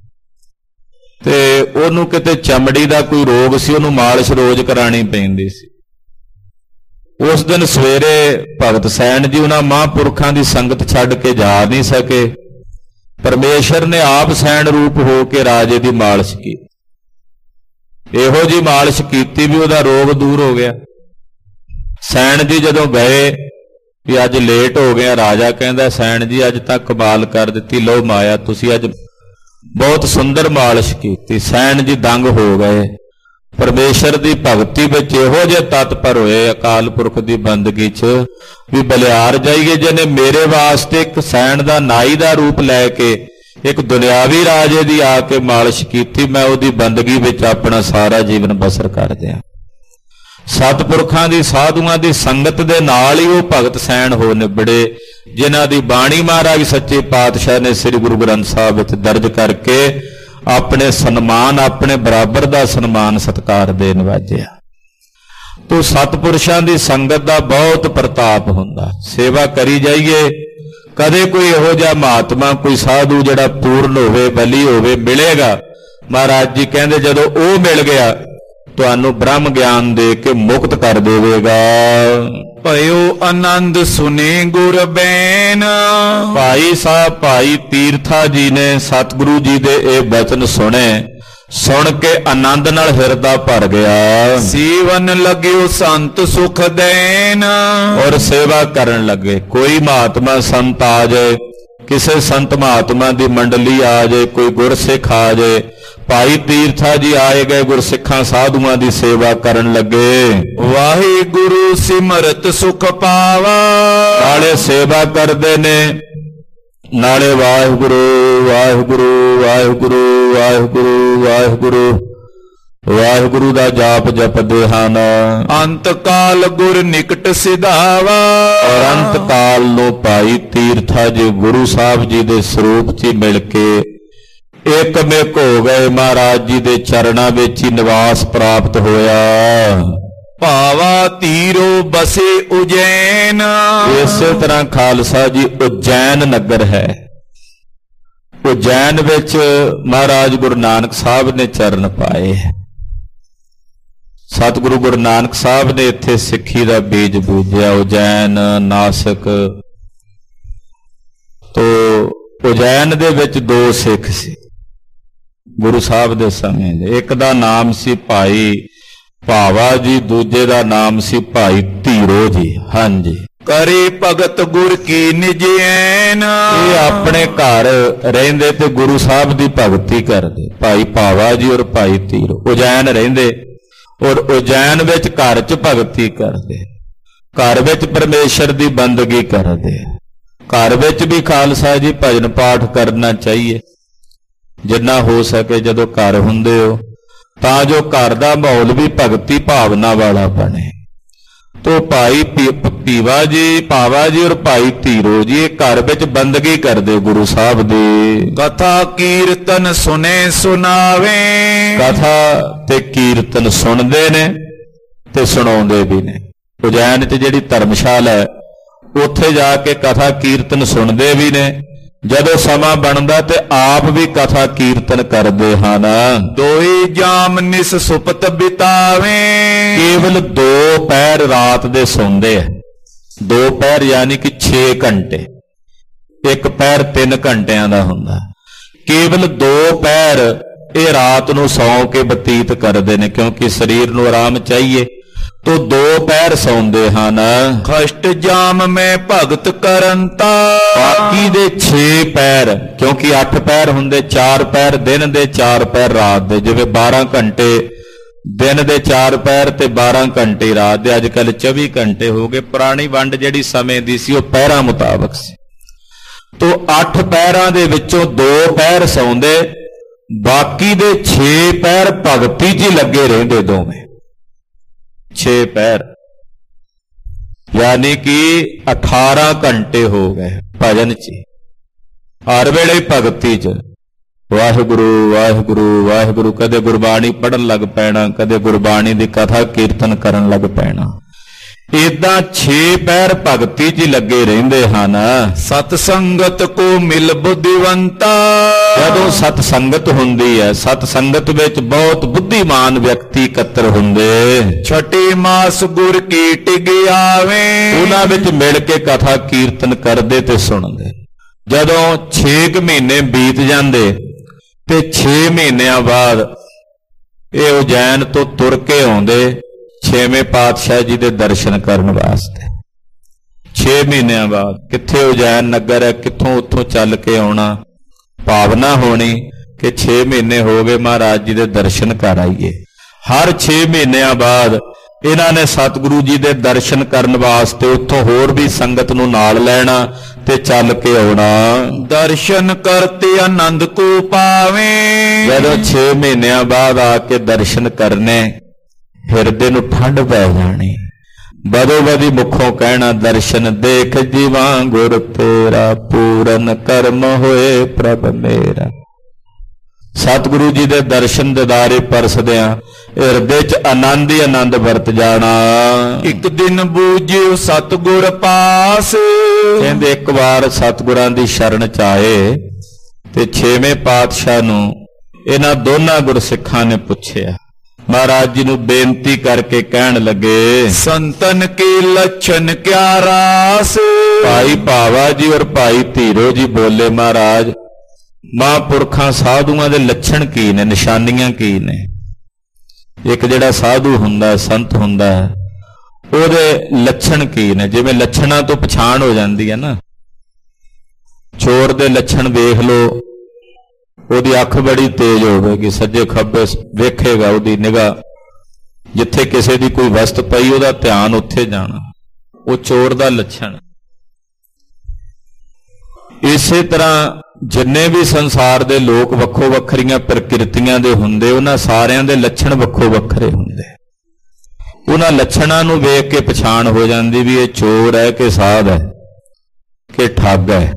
Speaker 2: ਤੇ ਉਹਨੂੰ ਕਿਤੇ ਚਮੜੀ ਦਾ ਕੋਈ ਰੋਗ ਸੀ, ਉਹਨੂੰ ਮਾਲਿਸ਼ ਰੋਜ਼ ਕਰਾਣੀ ਪੈਂਦੀ ਸੀ। ਉਸ ਦਿਨ ਸਵੇਰੇ ਭਗਤ ਸੈਣ ਜੀ ਉਹਨਾਂ ਮਹਾਂਪੁਰਖਾਂ ਦੀ ਸੰਗਤ ਛੱਡ ਕੇ ਜਾ ਨਹੀਂ ਸਕੇ। ਪਰਮੇਸ਼ਰ ਨੇ ਆਪ ਸੈਣ ਰੂਪ ਹੋ ਕੇ ਰਾਜੇ ਦੀ ਮਾਲਿਸ਼ ਕੀਤੀ। ਇਹੋ ਜਿਹੀ ਮਾਲਿਸ਼ ਕੀਤੀ ਵੀ ਉਹਦਾ ਰੋਗ ਦੂਰ ਹੋ ਗਿਆ। ਸੈਣ ਜੀ ਜਦੋਂ ਗਏ ਵੀ ਅੱਜ ਲੇਟ ਹੋ ਗਿਆ, ਰਾਜਾ ਕਹਿੰਦਾ, ਸੈਣ ਜੀ ਅੱਜ ਤਾਂ ਕਮਾਲ ਕਰ ਦਿੱਤੀ, ਲਓ ਮਾਇਆ, ਤੁਸੀਂ ਅੱਜ ਬਹੁਤ ਸੁੰਦਰ ਮਾਲਿਸ਼ ਕੀਤੀ। ਸੈਣ ਜੀ ਦੰਗ ਹੋ ਗਏ। ਪਰਮੇਸ਼ਰ ਦੀ ਭਗਤੀ ਵਿੱਚ ਇਹੋ ਜਿਹੇ ਤਤਪਰ ਹੋਏ ਅਕਾਲ ਪੁਰਖ ਦੀ ਬੰਦਗੀ 'ਚ ਵੀ ਬਲਿਆਰ ਜਾਈਏ, ਜਿਹਨੇ ਮੇਰੇ ਵਾਸਤੇ ਇੱਕ ਸੈਣ ਦਾ ਨਾਈ ਦਾ ਰੂਪ ਲੈ ਕੇ ਇੱਕ ਦੁਨਿਆਵੀ ਰਾਜੇ ਦੀ ਆ ਕੇ ਮਾਲਿਸ਼ ਕੀਤੀ, ਮੈਂ ਉਹਦੀ ਬੰਦਗੀ ਵਿੱਚ ਆਪਣਾ ਸਾਰਾ ਜੀਵਨ ਬਸਰ ਕਰ ਦਿਆਂ। ਸਤਿਪੁਰਖਾਂ ਦੀ ਸਾਧੂਆਂ ਦੀ ਸੰਗਤ ਦੇ ਨਾਲ ਹੀ ਉਹ ਭਗਤ ਸੈਣ ਹੋ ਨਿਬੜੇ, ਜਿਨ੍ਹਾਂ ਦੀ ਬਾਣੀ ਮਹਾਰਾਜ ਸੱਚੇ ਪਾਤਸ਼ਾਹ ਨੇ ਸ੍ਰੀ ਗੁਰੂ ਗ੍ਰੰਥ ਸਾਹਿਬ ਵਿੱਚ ਦਰਜ ਕਰਕੇ ਆਪਣੇ ਸਨਮਾਨ, ਆਪਣੇ ਬਰਾਬਰ ਦਾ ਸਨਮਾਨ ਸਤਿਕਾਰ ਦੇ ਨਿਵਾਜਿਆ। ਤੋ ਸਤਿਪੁਰਸ਼ਾਂ ਦੀ ਸੰਗਤ ਦਾ ਬਹੁਤ ਪ੍ਰਤਾਪ ਹੁੰਦਾ। ਸੇਵਾ ਕਰੀ ਜਾਈਏ। ਕਦੇ ਕੋਈ ਇਹੋ ਜਿਹਾ ਮਹਾਤਮਾ, ਕੋਈ ਸਾਧੂ ਜਿਹੜਾ ਪੂਰਨ ਹੋਵੇ, ਬਲੀ ਹੋਵੇ, ਮਿਲੇਗਾ। ਮਹਾਰਾਜ ਜੀ ਕਹਿੰਦੇ, ਜਦੋਂ ਉਹ ਮਿਲ ਗਿਆ ਤੁਹਾਨੂੰ ਬ੍ਰਹਮ ਗਿਆਨ ਦੇ ਕੇ ਮੁਕਤ ਕਰ ਦੇਵੇਗਾ।
Speaker 1: ਭਇਓ ਆਨੰਦ ਸੁਨੇ ਗੁਰ ਬੈਨ।
Speaker 2: ਭਾਈ ਸਾਹਿਬ ਭਾਈ ਤੀਰਥਾ ਜੀ ਨੇ ਸਤਿਗੁਰੂ ਜੀ ਦੇ ਇਹ ਬਚਨ ਸੁਣੇ, ਸੁਣ ਕੇ ਆਨੰਦ ਨਾਲ ਹਿਰਦਾ ਭਰ ਗਿਆ।
Speaker 1: ਸੀਵਨ ਲੱਗਿਓ ਸੰਤ ਸੁਖ ਦੇਨ।
Speaker 2: ਔਰ ਸੇਵਾ ਕਰਨ ਲੱਗੇ। ਕੋਈ ਮਹਾਤਮਾ ਸੰਤ ਆ ਜਾਏ, ਕਿਸੇ ਸੰਤ ਮਹਾਤਮਾ ਦੀ ਮੰਡਲੀ ਆ ਜਾਏ, ਕੋਈ ਗੁਰਸਿੱਖ ਆ ਜਾਏ, ਭਾਈ ਤੀਰਥਾ ਜੀ ਆਏ ਗਏ ਗੁਰਸਿੱਖਾਂ ਸਾਧੂਆਂ ਦੀ ਸੇਵਾ ਕਰਨ ਲੱਗੇ।
Speaker 1: ਵਾਹਿਗੁਰੂ ਸਿਮਰਤ ਸੁਖ ਪਾਵਾ।
Speaker 2: ਨਾਲੇ ਸੇਵਾ ਕਰਦੇ ਨੇ, ਨਾਲੇ ਵਾਹਿਗੁਰੂ ਵਾਹਿਗੁਰੂ ਵਾਹਿਗੁਰੂ ਵਾਹਿਗੁਰੂ ਵਾਹਿਗੁਰੂ ਵਾਹਿਗੁਰੂ ਦਾ ਜਾਪ ਜਪਦੇ ਹਨ।
Speaker 1: ਅੰਤ ਕਾਲ ਗੁਰ ਨਿਕਟ ਸਿਧਾਵਾ।
Speaker 2: ਔਰ ਅੰਤ ਕਾਲ ਨੂੰ ਭਾਈ ਤੀਰਥਾ ਜੀ ਗੁਰੂ ਸਾਹਿਬ ਜੀ ਦੇ ਸਰੂਪ 'ਚ ਮਿਲ ਕੇ ਏਕਮਿਕ ਹੋ ਗਏ। ਮਹਾਰਾਜ ਜੀ ਦੇ ਚਰਨਾਂ ਵਿੱਚ ਹੀ ਨਿਵਾਸ ਪ੍ਰਾਪਤ ਹੋਇਆ।
Speaker 1: ਭਾਵਾ ਧੀਰੋ ਬਸੇ ਉਜੈਨ।
Speaker 2: ਇਸੇ ਤਰ੍ਹਾਂ ਖਾਲਸਾ ਜੀ ਉਜੈਨ ਨਗਰ ਹੈ। ਉਜੈਨ ਵਿੱਚ ਮਹਾਰਾਜ ਗੁਰੂ ਨਾਨਕ ਸਾਹਿਬ ਨੇ ਚਰਨ ਪਾਏ। ਸਤਿਗੁਰੂ ਗੁਰੂ ਨਾਨਕ ਸਾਹਿਬ ਨੇ ਇੱਥੇ ਸਿੱਖੀ ਦਾ ਬੀਜ ਬੀਜਿਆ। ਉਜੈਨ, ਨਾਸਿਕ। ਤੋ ਉਜੈਨ ਦੇ ਵਿੱਚ ਦੋ ਸਿੱਖ ਸੀ ਗੁਰੂ ਸਾਹਿਬ ਦੇ ਸਮੇਂ ਦੇ। ਇੱਕ ਦਾ ਨਾਮ ਸੀ ਭਾਈ ਭਾਵਾ ਜੀ, ਦੂਜੇ ਦਾ ਨਾਮ ਸੀ ਭਾਈ ਧੀਰੋ ਜੀ। ਹਾਂਜੀ।
Speaker 1: ਕਰੇ ਭਗਤ ਗੁਰ ਕੀ ਨਿਜ ਐਨ।
Speaker 2: ਇਹ ਆਪਣੇ ਘਰ ਰਹਿੰਦੇ ਤੇ ਗੁਰੂ ਸਾਹਿਬ ਦੀ ਭਗਤੀ ਕਰਦੇ। ਭਾਈ ਭਾਵਾ ਜੀ ਔਰ ਭਾਈ ਧੀਰੋ ਉਜੈਨ ਰਹਿੰਦੇ ਔਰ ਉਜੈਨ ਵਿੱਚ ਘਰ 'ਚ ਭਗਤੀ ਕਰਦੇ, ਘਰ ਵਿੱਚ ਪਰਮੇਸ਼ਰ ਦੀ ਬੰਦਗੀ ਕਰਦੇ। ਘਰ ਵਿੱਚ ਵੀ ਖਾਲਸਾ ਜੀ ਭਜਨ ਪਾਠ ਕਰਨਾ ਚਾਹੀਏ ਜਿੰਨਾ ਹੋ ਸਕੇ। ਜਦੋਂ ਘਰ ਹੁੰਦੇ ਹੋ ਤਾਂ ਜੋ ਘਰ ਦਾ ਮਾਹੌਲ ਵੀ ਭਗਤੀ ਭਾਵਨਾ ਵਾਲਾ ਬਣੇ। ਤੋ ਭਾਈ ਪੀਵਾ ਜੀ, ਭਾਵਾ ਜੀ ਔਰ ਭਾਈ ਧੀਰੋ ਜੀ ਇਹ ਘਰ ਵਿੱਚ ਬੰਦਗੀ ਕਰਦੇ ਗੁਰੂ ਸਾਹਿਬ ਦੀ।
Speaker 1: ਕਥਾ ਕੀਰਤਨ ਸੁਨੇ ਸੁਣਾਵੇ।
Speaker 2: ਕਥਾ ਤੇ ਕੀਰਤਨ ਸੁਣਦੇ ਨੇ ਤੇ ਸੁਣਾਉਂਦੇ ਵੀ ਨੇ। ਉਜੈਨ 'ਚ ਜਿਹੜੀ ਧਰਮਸ਼ਾਲਾ ਹੈ ਉੱਥੇ ਜਾ ਕੇ ਕਥਾ ਕੀਰਤਨ ਸੁਣਦੇ ਵੀ ਨੇ। ਜਦੋਂ ਸਮਾਂ ਬਣਦਾ ਤੇ ਆਪ ਵੀ ਕਥਾ ਕੀਰਤਨ ਕਰਦੇ ਹਨ।
Speaker 1: ਦੋਈ ਜਾਮ ਨਿਸ ਸੁਪਤ ਬਿਤਾਵੇ।
Speaker 2: ਕੇਵਲ ਦੋ ਪਹਿਰ ਰਾਤ ਦੇ ਸੌਂਦੇ ਆ। ਦੋ ਪਹਿਰ ਯਾਨੀ ਕਿ ਛੇ ਘੰਟੇ। ਇੱਕ ਪਹਿਰ ਤਿੰਨ ਘੰਟਿਆਂ ਦਾ ਹੁੰਦਾ। ਕੇਵਲ ਦੋ ਪਹਿਰ ਇਹ ਰਾਤ ਨੂੰ ਸੌਂ ਕੇ ਬਤੀਤ ਕਰਦੇ ਨੇ, ਕਿਉਂਕਿ ਸਰੀਰ ਨੂੰ ਆਰਾਮ ਚਾਹੀਏ, ਤੋ ਦੋ ਪਹਿਰ ਸੌਂਦੇ ਹਨ।
Speaker 1: ਖਸ਼ਟ ਜਾਮ ਮੈਂ ਭਗਤ ਕਰੰਤਾ,
Speaker 2: ਬਾਕੀ ਦੇ ਛੇ ਪਹਿਰ, ਕਿਉਂਕਿ ਅੱਠ ਪਹਿਰ ਹੁੰਦੇ, ਚਾਰ ਪਹਿਰ ਦਿਨ ਦੇ, ਚਾਰ ਪਹਿਰ ਰਾਤ ਦੇ, ਜਿਵੇਂ ਬਾਰਾਂ ਘੰਟੇ ਦਿਨ ਦੇ ਚਾਰ ਪਹਿਰ ਤੇ ਬਾਰਾਂ ਘੰਟੇ ਰਾਤ ਦੇ, ਅੱਜ ਕੱਲ੍ਹ ਚੌਵੀ ਘੰਟੇ ਹੋ ਗਏ। ਪੁਰਾਣੀ ਵੰਡ ਜਿਹੜੀ ਸਮੇਂ ਦੀ ਸੀ ਉਹ ਪਹਿਰਾਂ ਮੁਤਾਬਕ ਸੀ। ਤੋ ਅੱਠ ਪਹਿਰਾਂ ਦੇ ਵਿੱਚੋਂ ਦੋ ਪਹਿਰ ਸੌਂਦੇ, ਬਾਕੀ ਦੇ ਛੇ ਪਹਿਰ ਭਗਤੀ 'ਚ ਹੀ ਲੱਗੇ ਰਹਿੰਦੇ ਦੋਵੇਂ। ਛੇ ਪਹਿਰ ਯਾਨੀ ਕਿ ਅਠਾਰਾਂ ਘੰਟੇ ਹੋ ਗਏ ਭਜਨ 'ਚ, ਹਰ ਵੇਲੇ ਭਗਤੀ 'ਚ ਵਾਹਿਗੁਰੂ ਵਾਹਿਗੁਰੂ ਵਾਹਿਗੁਰੂ। ਕਦੇ ਗੁਰਬਾਣੀ ਪੜ੍ਹਨ ਲੱਗ ਪੈਣਾ, ਕਦੇ ਗੁਰਬਾਣੀ ਦੀ ਕਥਾ ਕੀਰਤਨ ਕਰਨ ਲੱਗ ਪੈਣਾ। ਏਦਾਂ ਛੇ ਪਹਿਰ ਭਗਤੀ 'ਚ ਲੱਗੇ ਰਹਿੰਦੇ ਹਨ।
Speaker 1: ਸਤ ਸੰਗਤ ਕੋ ਮਿਲ ਬੁੱਧੀਵੰਤਾ,
Speaker 2: ਜਦੋਂ ਸਤ ਸੰਗਤ ਹੁੰਦੀ ਹੈ, ਸਤ ਸੰਗਤ ਵਿੱਚ ਬਹੁਤ ਬੁੱਧੀਮਾਨ ਵਿਅਕਤੀ ਇਕੱਤਰ ਹੁੰਦੇ,
Speaker 1: ਛਟੀ ਮਾਸ ਗੁਰ ਕੀ ਟਿਗ ਆਵੇ,
Speaker 2: ਉਹਨਾਂ ਵਿੱਚ ਮਿਲ ਕੇ ਕਥਾ ਕੀਰਤਨ ਕਰਦੇ ਤੇ ਸੁਣਦੇ। ਜਦੋਂ ਛੇ ਕੁ ਮਹੀਨੇ ਬੀਤ ਜਾਂਦੇ ਤੇ ਛੇ ਮਹੀਨਿਆਂ ਬਾਅਦ ਇਹ ਉਜੈਨ ਤੋਂ ਤੁਰ ਕੇ ਆਉਂਦੇ ਛੇਵੇਂ ਪਾਤਸ਼ਾਹ ਜੀ ਦੇ ਦਰਸ਼ਨ ਕਰਨ ਵਾਸਤੇ। ਛੇ ਮਹੀਨਿਆਂ ਬਾਅਦ ਕਿੱਥੇ ਉਜੈਨ ਨਗਰ ਹੈ, ਕਿੱਥੋਂ ਉੱਥੋਂ ਚੱਲ ਕੇ ਆਉਣਾ, ਭਾਵਨਾ ਹੋਣੀ ਕਿ ਛੇ ਮਹੀਨੇ ਹੋ ਗਏ ਮਹਾਰਾਜ ਜੀ ਦੇ ਦਰਸ਼ਨ ਕਰ ਆਈਏ। ਹਰ ਛੇ ਮਹੀਨਿਆਂ ਬਾਅਦ ਇਹਨਾਂ ਨੇ ਸਤਿਗੁਰੂ ਜੀ ਦੇ ਦਰਸ਼ਨ ਕਰਨ ਵਾਸਤੇ ਉੱਥੋਂ ਹੋਰ ਵੀ ਸੰਗਤ ਨੂੰ ਨਾਲ ਲੈਣਾ ਤੇ ਚੱਲ ਕੇ ਆਉਣਾ।
Speaker 1: ਦਰਸ਼ਨ ਕਰਤੇ ਆਨੰਦ ਕੋ ਪਾਵੇ,
Speaker 2: ਜਦੋਂ ਛੇ ਮਹੀਨਿਆਂ ਬਾਅਦ ਆ ਕੇ ਦਰਸ਼ਨ ਕਰਨੇ, ਹਿਰਦੇ ਨੂੰ ਠੰਡ ਪੈ ਜਾਣੀ। ਬਦੋ ਬਦੀ ਮੁਖੋਂ ਕਹਿਣਾ, ਦਰਸ਼ਨ ਦੇਖ ਜੀਵਾਂ ਗੁਰ ਤੇਰਾ, ਪੂਰਨ ਕਰਮ ਹੋਏ ਪ੍ਰਭ ਮੇਰਾ। ਸਤਿਗੁਰੂ ਜੀ ਦੇ ਦਰਸ਼ਨ ਦਿਦਾਰੇ ਪਰਸਦਿਆਂ ਹਿਰਦੇ 'ਚ ਆਨੰਦ ਹੀ ਆਨੰਦ ਵਰਤ ਜਾਣਾ।
Speaker 1: ਇੱਕ ਦਿਨ ਬੂਝਿਓ ਸਤਿਗੁਰ ਪਾਸ,
Speaker 2: ਕਹਿੰਦੇ ਇੱਕ ਵਾਰ ਸਤਿਗੁਰਾਂ ਦੀ ਸ਼ਰਨ 'ਚ ਆਏ ਤੇ ਛੇਵੇਂ ਪਾਤਸ਼ਾਹ ਨੂੰ ਇਹਨਾਂ ਦੋਨਾਂ ਗੁਰਸਿੱਖਾਂ ਨੇ ਪੁੱਛਿਆ, ਮਹਾਰਾਜ ਜੀ ਨੂੰ ਬੇਨਤੀ ਕਰਕੇ ਕਹਿਣ ਲੱਗੇ,
Speaker 1: ਸੰਤਨ ਕੇ ਲੱਛਣ ਕਿਆ ਰਾਸ।
Speaker 2: ਭਾਈ ਭਾਵਾ ਜੀ ਔਰ ਭਾਈ ਧੀਰੋ ਜੀ ਬੋਲੇ, ਮਹਾਰਾਜ ਮਹਾਂਪੁਰਖਾਂ ਸਾਧੂਆਂ ਦੇ ਲੱਛਣ ਕੀ ਨੇ, ਨਿਸ਼ਾਨੀਆਂ ਕੀ ਨੇ। ਇੱਕ ਜਿਹੜਾ ਸਾਧੂ ਹੁੰਦਾ, ਸੰਤ ਹੁੰਦਾ, ਉਹਦੇ ਲੱਛਣ ਕੀ ਨੇ। ਜਿਵੇਂ ਲੱਛਣਾਂ ਤੋਂ ਪਛਾਣ ਹੋ ਜਾਂਦੀ ਹੈ ਨਾ, ਚੋਰ ਦੇ ਲੱਛਣ ਵੇਖ ਲਓ, ਉਹਦੀ ਅੱਖ ਬੜੀ ਤੇਜ਼ ਹੋਵੇਗੀ, ਸੱਜੇ ਖੱਬੇ ਵੇਖੇਗਾ, ਉਹਦੀ ਨਿਗਾਹ ਜਿੱਥੇ ਕਿਸੇ ਦੀ ਕੋਈ ਵਸਤ ਪਈ ਉਹਦਾ ਧਿਆਨ ਉੱਥੇ ਜਾਣਾ, ਉਹ ਚੋਰ ਦਾ ਲੱਛਣ। ਇਸੇ ਤਰ੍ਹਾਂ ਜਿੰਨੇ ਵੀ ਸੰਸਾਰ ਦੇ ਲੋਕ ਵੱਖੋ ਵੱਖਰੀਆਂ ਪ੍ਰਕਿਰਤੀਆਂ ਦੇ ਹੁੰਦੇ, ਉਹਨਾਂ ਸਾਰਿਆਂ ਦੇ ਲੱਛਣ ਵੱਖੋ ਵੱਖਰੇ ਹੁੰਦੇ। ਉਹਨਾਂ ਲੱਛਣਾਂ ਨੂੰ ਵੇਖ ਕੇ ਪਛਾਣ ਹੋ ਜਾਂਦੀ ਵੀ ਇਹ ਚੋਰ ਹੈ ਕਿ ਸਾਧ ਹੈ ਕਿ ਠੱਗ ਹੈ,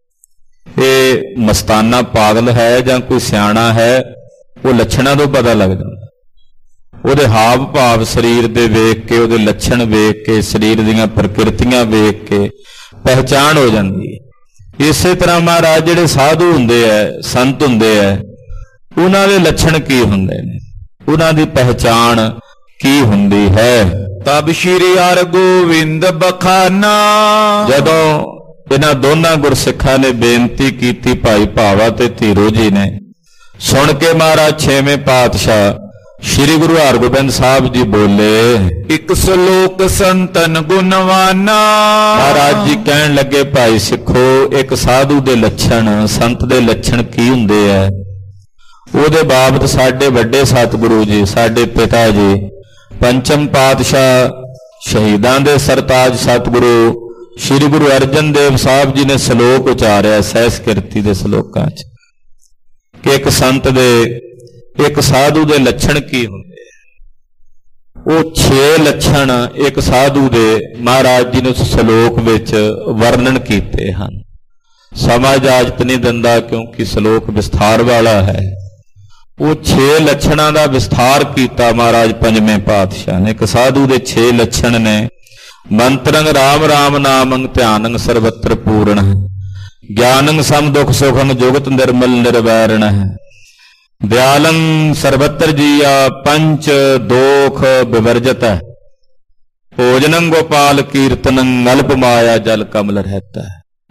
Speaker 2: ਇਹ ਮਸਤਾਨਾ ਪਾਗਲ ਹੈ ਜਾਂ ਕੋਈ ਸਿਆਣਾ ਹੈ। ਉਹ ਲੱਛਣਾਂ ਤੋਂ ਪਤਾ ਲੱਗ ਜਾਂਦਾ। ਉਹਦੇ ਹਾਵ ਭਾਵ ਸਰੀਰ ਦੇ ਵੇਖ ਕੇ, ਉਹਦੇ ਲੱਛਣ ਵੇਖ ਕੇ, ਸਰੀਰ ਦੀਆਂ ਪ੍ਰਕਿਰਤੀਆਂ ਵੇਖ ਕੇ ਪਹਿਚਾਣ ਹੋ ਜਾਂਦੀ ਹੈ। ਇਸੇ ਤਰ੍ਹਾਂ ਮਹਾਰਾਜ ਜਿਹੜੇ ਸਾਧੂ ਹੁੰਦੇ ਐ, ਸੰਤ ਹੁੰਦੇ ਐ, ਉਹਨਾਂ ਦੇ ਲੱਛਣ ਕੀ ਹੁੰਦੇ ਨੇ, ਉਹਨਾਂ ਦੀ ਪਹਿਚਾਣ ਕੀ ਹੁੰਦੀ ਹੈ।
Speaker 1: ਤਬ ਸ਼੍ਰੀ ਹਰਿ ਗੋਬਿੰਦ ਬਖਾਨਾ, ਜਦੋਂ
Speaker 2: ਇਹਨਾਂ ਦੋਨਾਂ ਗੁਰਸਿੱਖਾਂ ਨੇ ਬੇਨਤੀ ਕੀਤੀ, ਭਾਈ ਭਾਵਾ ਤੇ ਧੀਰੋ ਜੀ ਨੇ, ਸੁਣ ਕੇ ਮਹਾਰਾਜ ਛੇਵੇਂ ਪਾਤਸ਼ਾਹ ਸ਼੍ਰੀ ਗੁਰੂ ਹਰਗੋਬਿੰਦ ਸਾਹਿਬ ਜੀ ਬੋਲੇ,
Speaker 1: ਇੱਕ ਸਲੋਕ ਸੰਤਨ ਗੁਣਵਾਨਾ।
Speaker 2: ਮਹਾਰਾਜ ਜੀ ਕਹਿਣ ਲੱਗੇ, ਭਾਈ ਸਿੱਖੋ, ਇੱਕ ਸਾਧੂ ਦੇ ਲੱਛਣ, ਸੰਤ ਦੇ ਲੱਛਣ ਕੀ ਹੁੰਦੇ ਐ, ਉਹਦੇ ਬਾਬਤ ਸਾਡੇ ਵੱਡੇ ਸਤਿਗੁਰੂ ਜੀ, ਸਾਡੇ ਪਿਤਾ ਜੀ, ਪੰਚਮ ਪਾਤਸ਼ਾਹ ਸ਼ਹੀਦਾਂ ਦੇ ਸਰਤਾਜ ਸਤਿਗੁਰੂ ਸ਼੍ਰੀ ਗੁਰੂ ਅਰਜਨ ਦੇਵ ਸਾਹਿਬ ਜੀ ਨੇ ਸਲੋਕ ਉਚਾਰਿਆ ਸਹਿਸ ਕੀਰਤੀ ਦੇ ਸਲੋਕਾਂ 'ਚ ਕਿ ਇੱਕ ਸੰਤ ਦੇ, ਇੱਕ ਸਾਧੂ ਦੇ ਲੱਛਣ ਕੀ ਹੁੰਦੇ ਆ। ਉਹ ਛੇ ਲੱਛਣ ਇੱਕ ਸਾਧੂ ਦੇ ਮਹਾਰਾਜ ਜੀ ਨੇ ਉਸ ਸਲੋਕ ਵਿੱਚ ਵਰਣਨ ਕੀਤੇ ਹਨ। ਸਮਾਂ ਇਜਾਜ਼ਤ ਨਹੀਂ ਦਿੰਦਾ ਕਿਉਂਕਿ ਸਲੋਕ ਵਿਸਥਾਰ ਵਾਲਾ ਹੈ। ਉਹ ਛੇ ਲੱਛਣਾਂ ਦਾ ਵਿਸਥਾਰ ਕੀਤਾ ਮਹਾਰਾਜ ਪੰਜਵੇਂ ਪਾਤਸ਼ਾਹ ਨੇ। ਇੱਕ ਸਾਧੂ ਦੇ ਛੇ ਲੱਛਣ ਨੇ, ਮੰਤਰੰ ਰਾਮ ਰਾਮ ਨਾਮੰ ਧਿਆਨੰ ਸਰਵਤਰ ਪੂਰਨ ਹੈ, ਗਿਆਨੰ ਸਮ ਦੁਖ ਸੁਖੰ ਜੁਗਤ ਨਿਰਮਲ ਨਿਰਵੈਰਣ ਹੈ, ਦਿਆਲੰ ਸਰਵਤਰ ਜੀਆ ਪੰਚ ਦੋਖ ਵਿਵਰਜਤ ਹੈ, ਭੋਜਨੰ ਗੋਪਾਲ ਕੀਰਤਨੰ ਅਲਪ ਮਾਇਆ ਜਲ ਕਮਲ ਰਹਿਤਾ ਹੈ।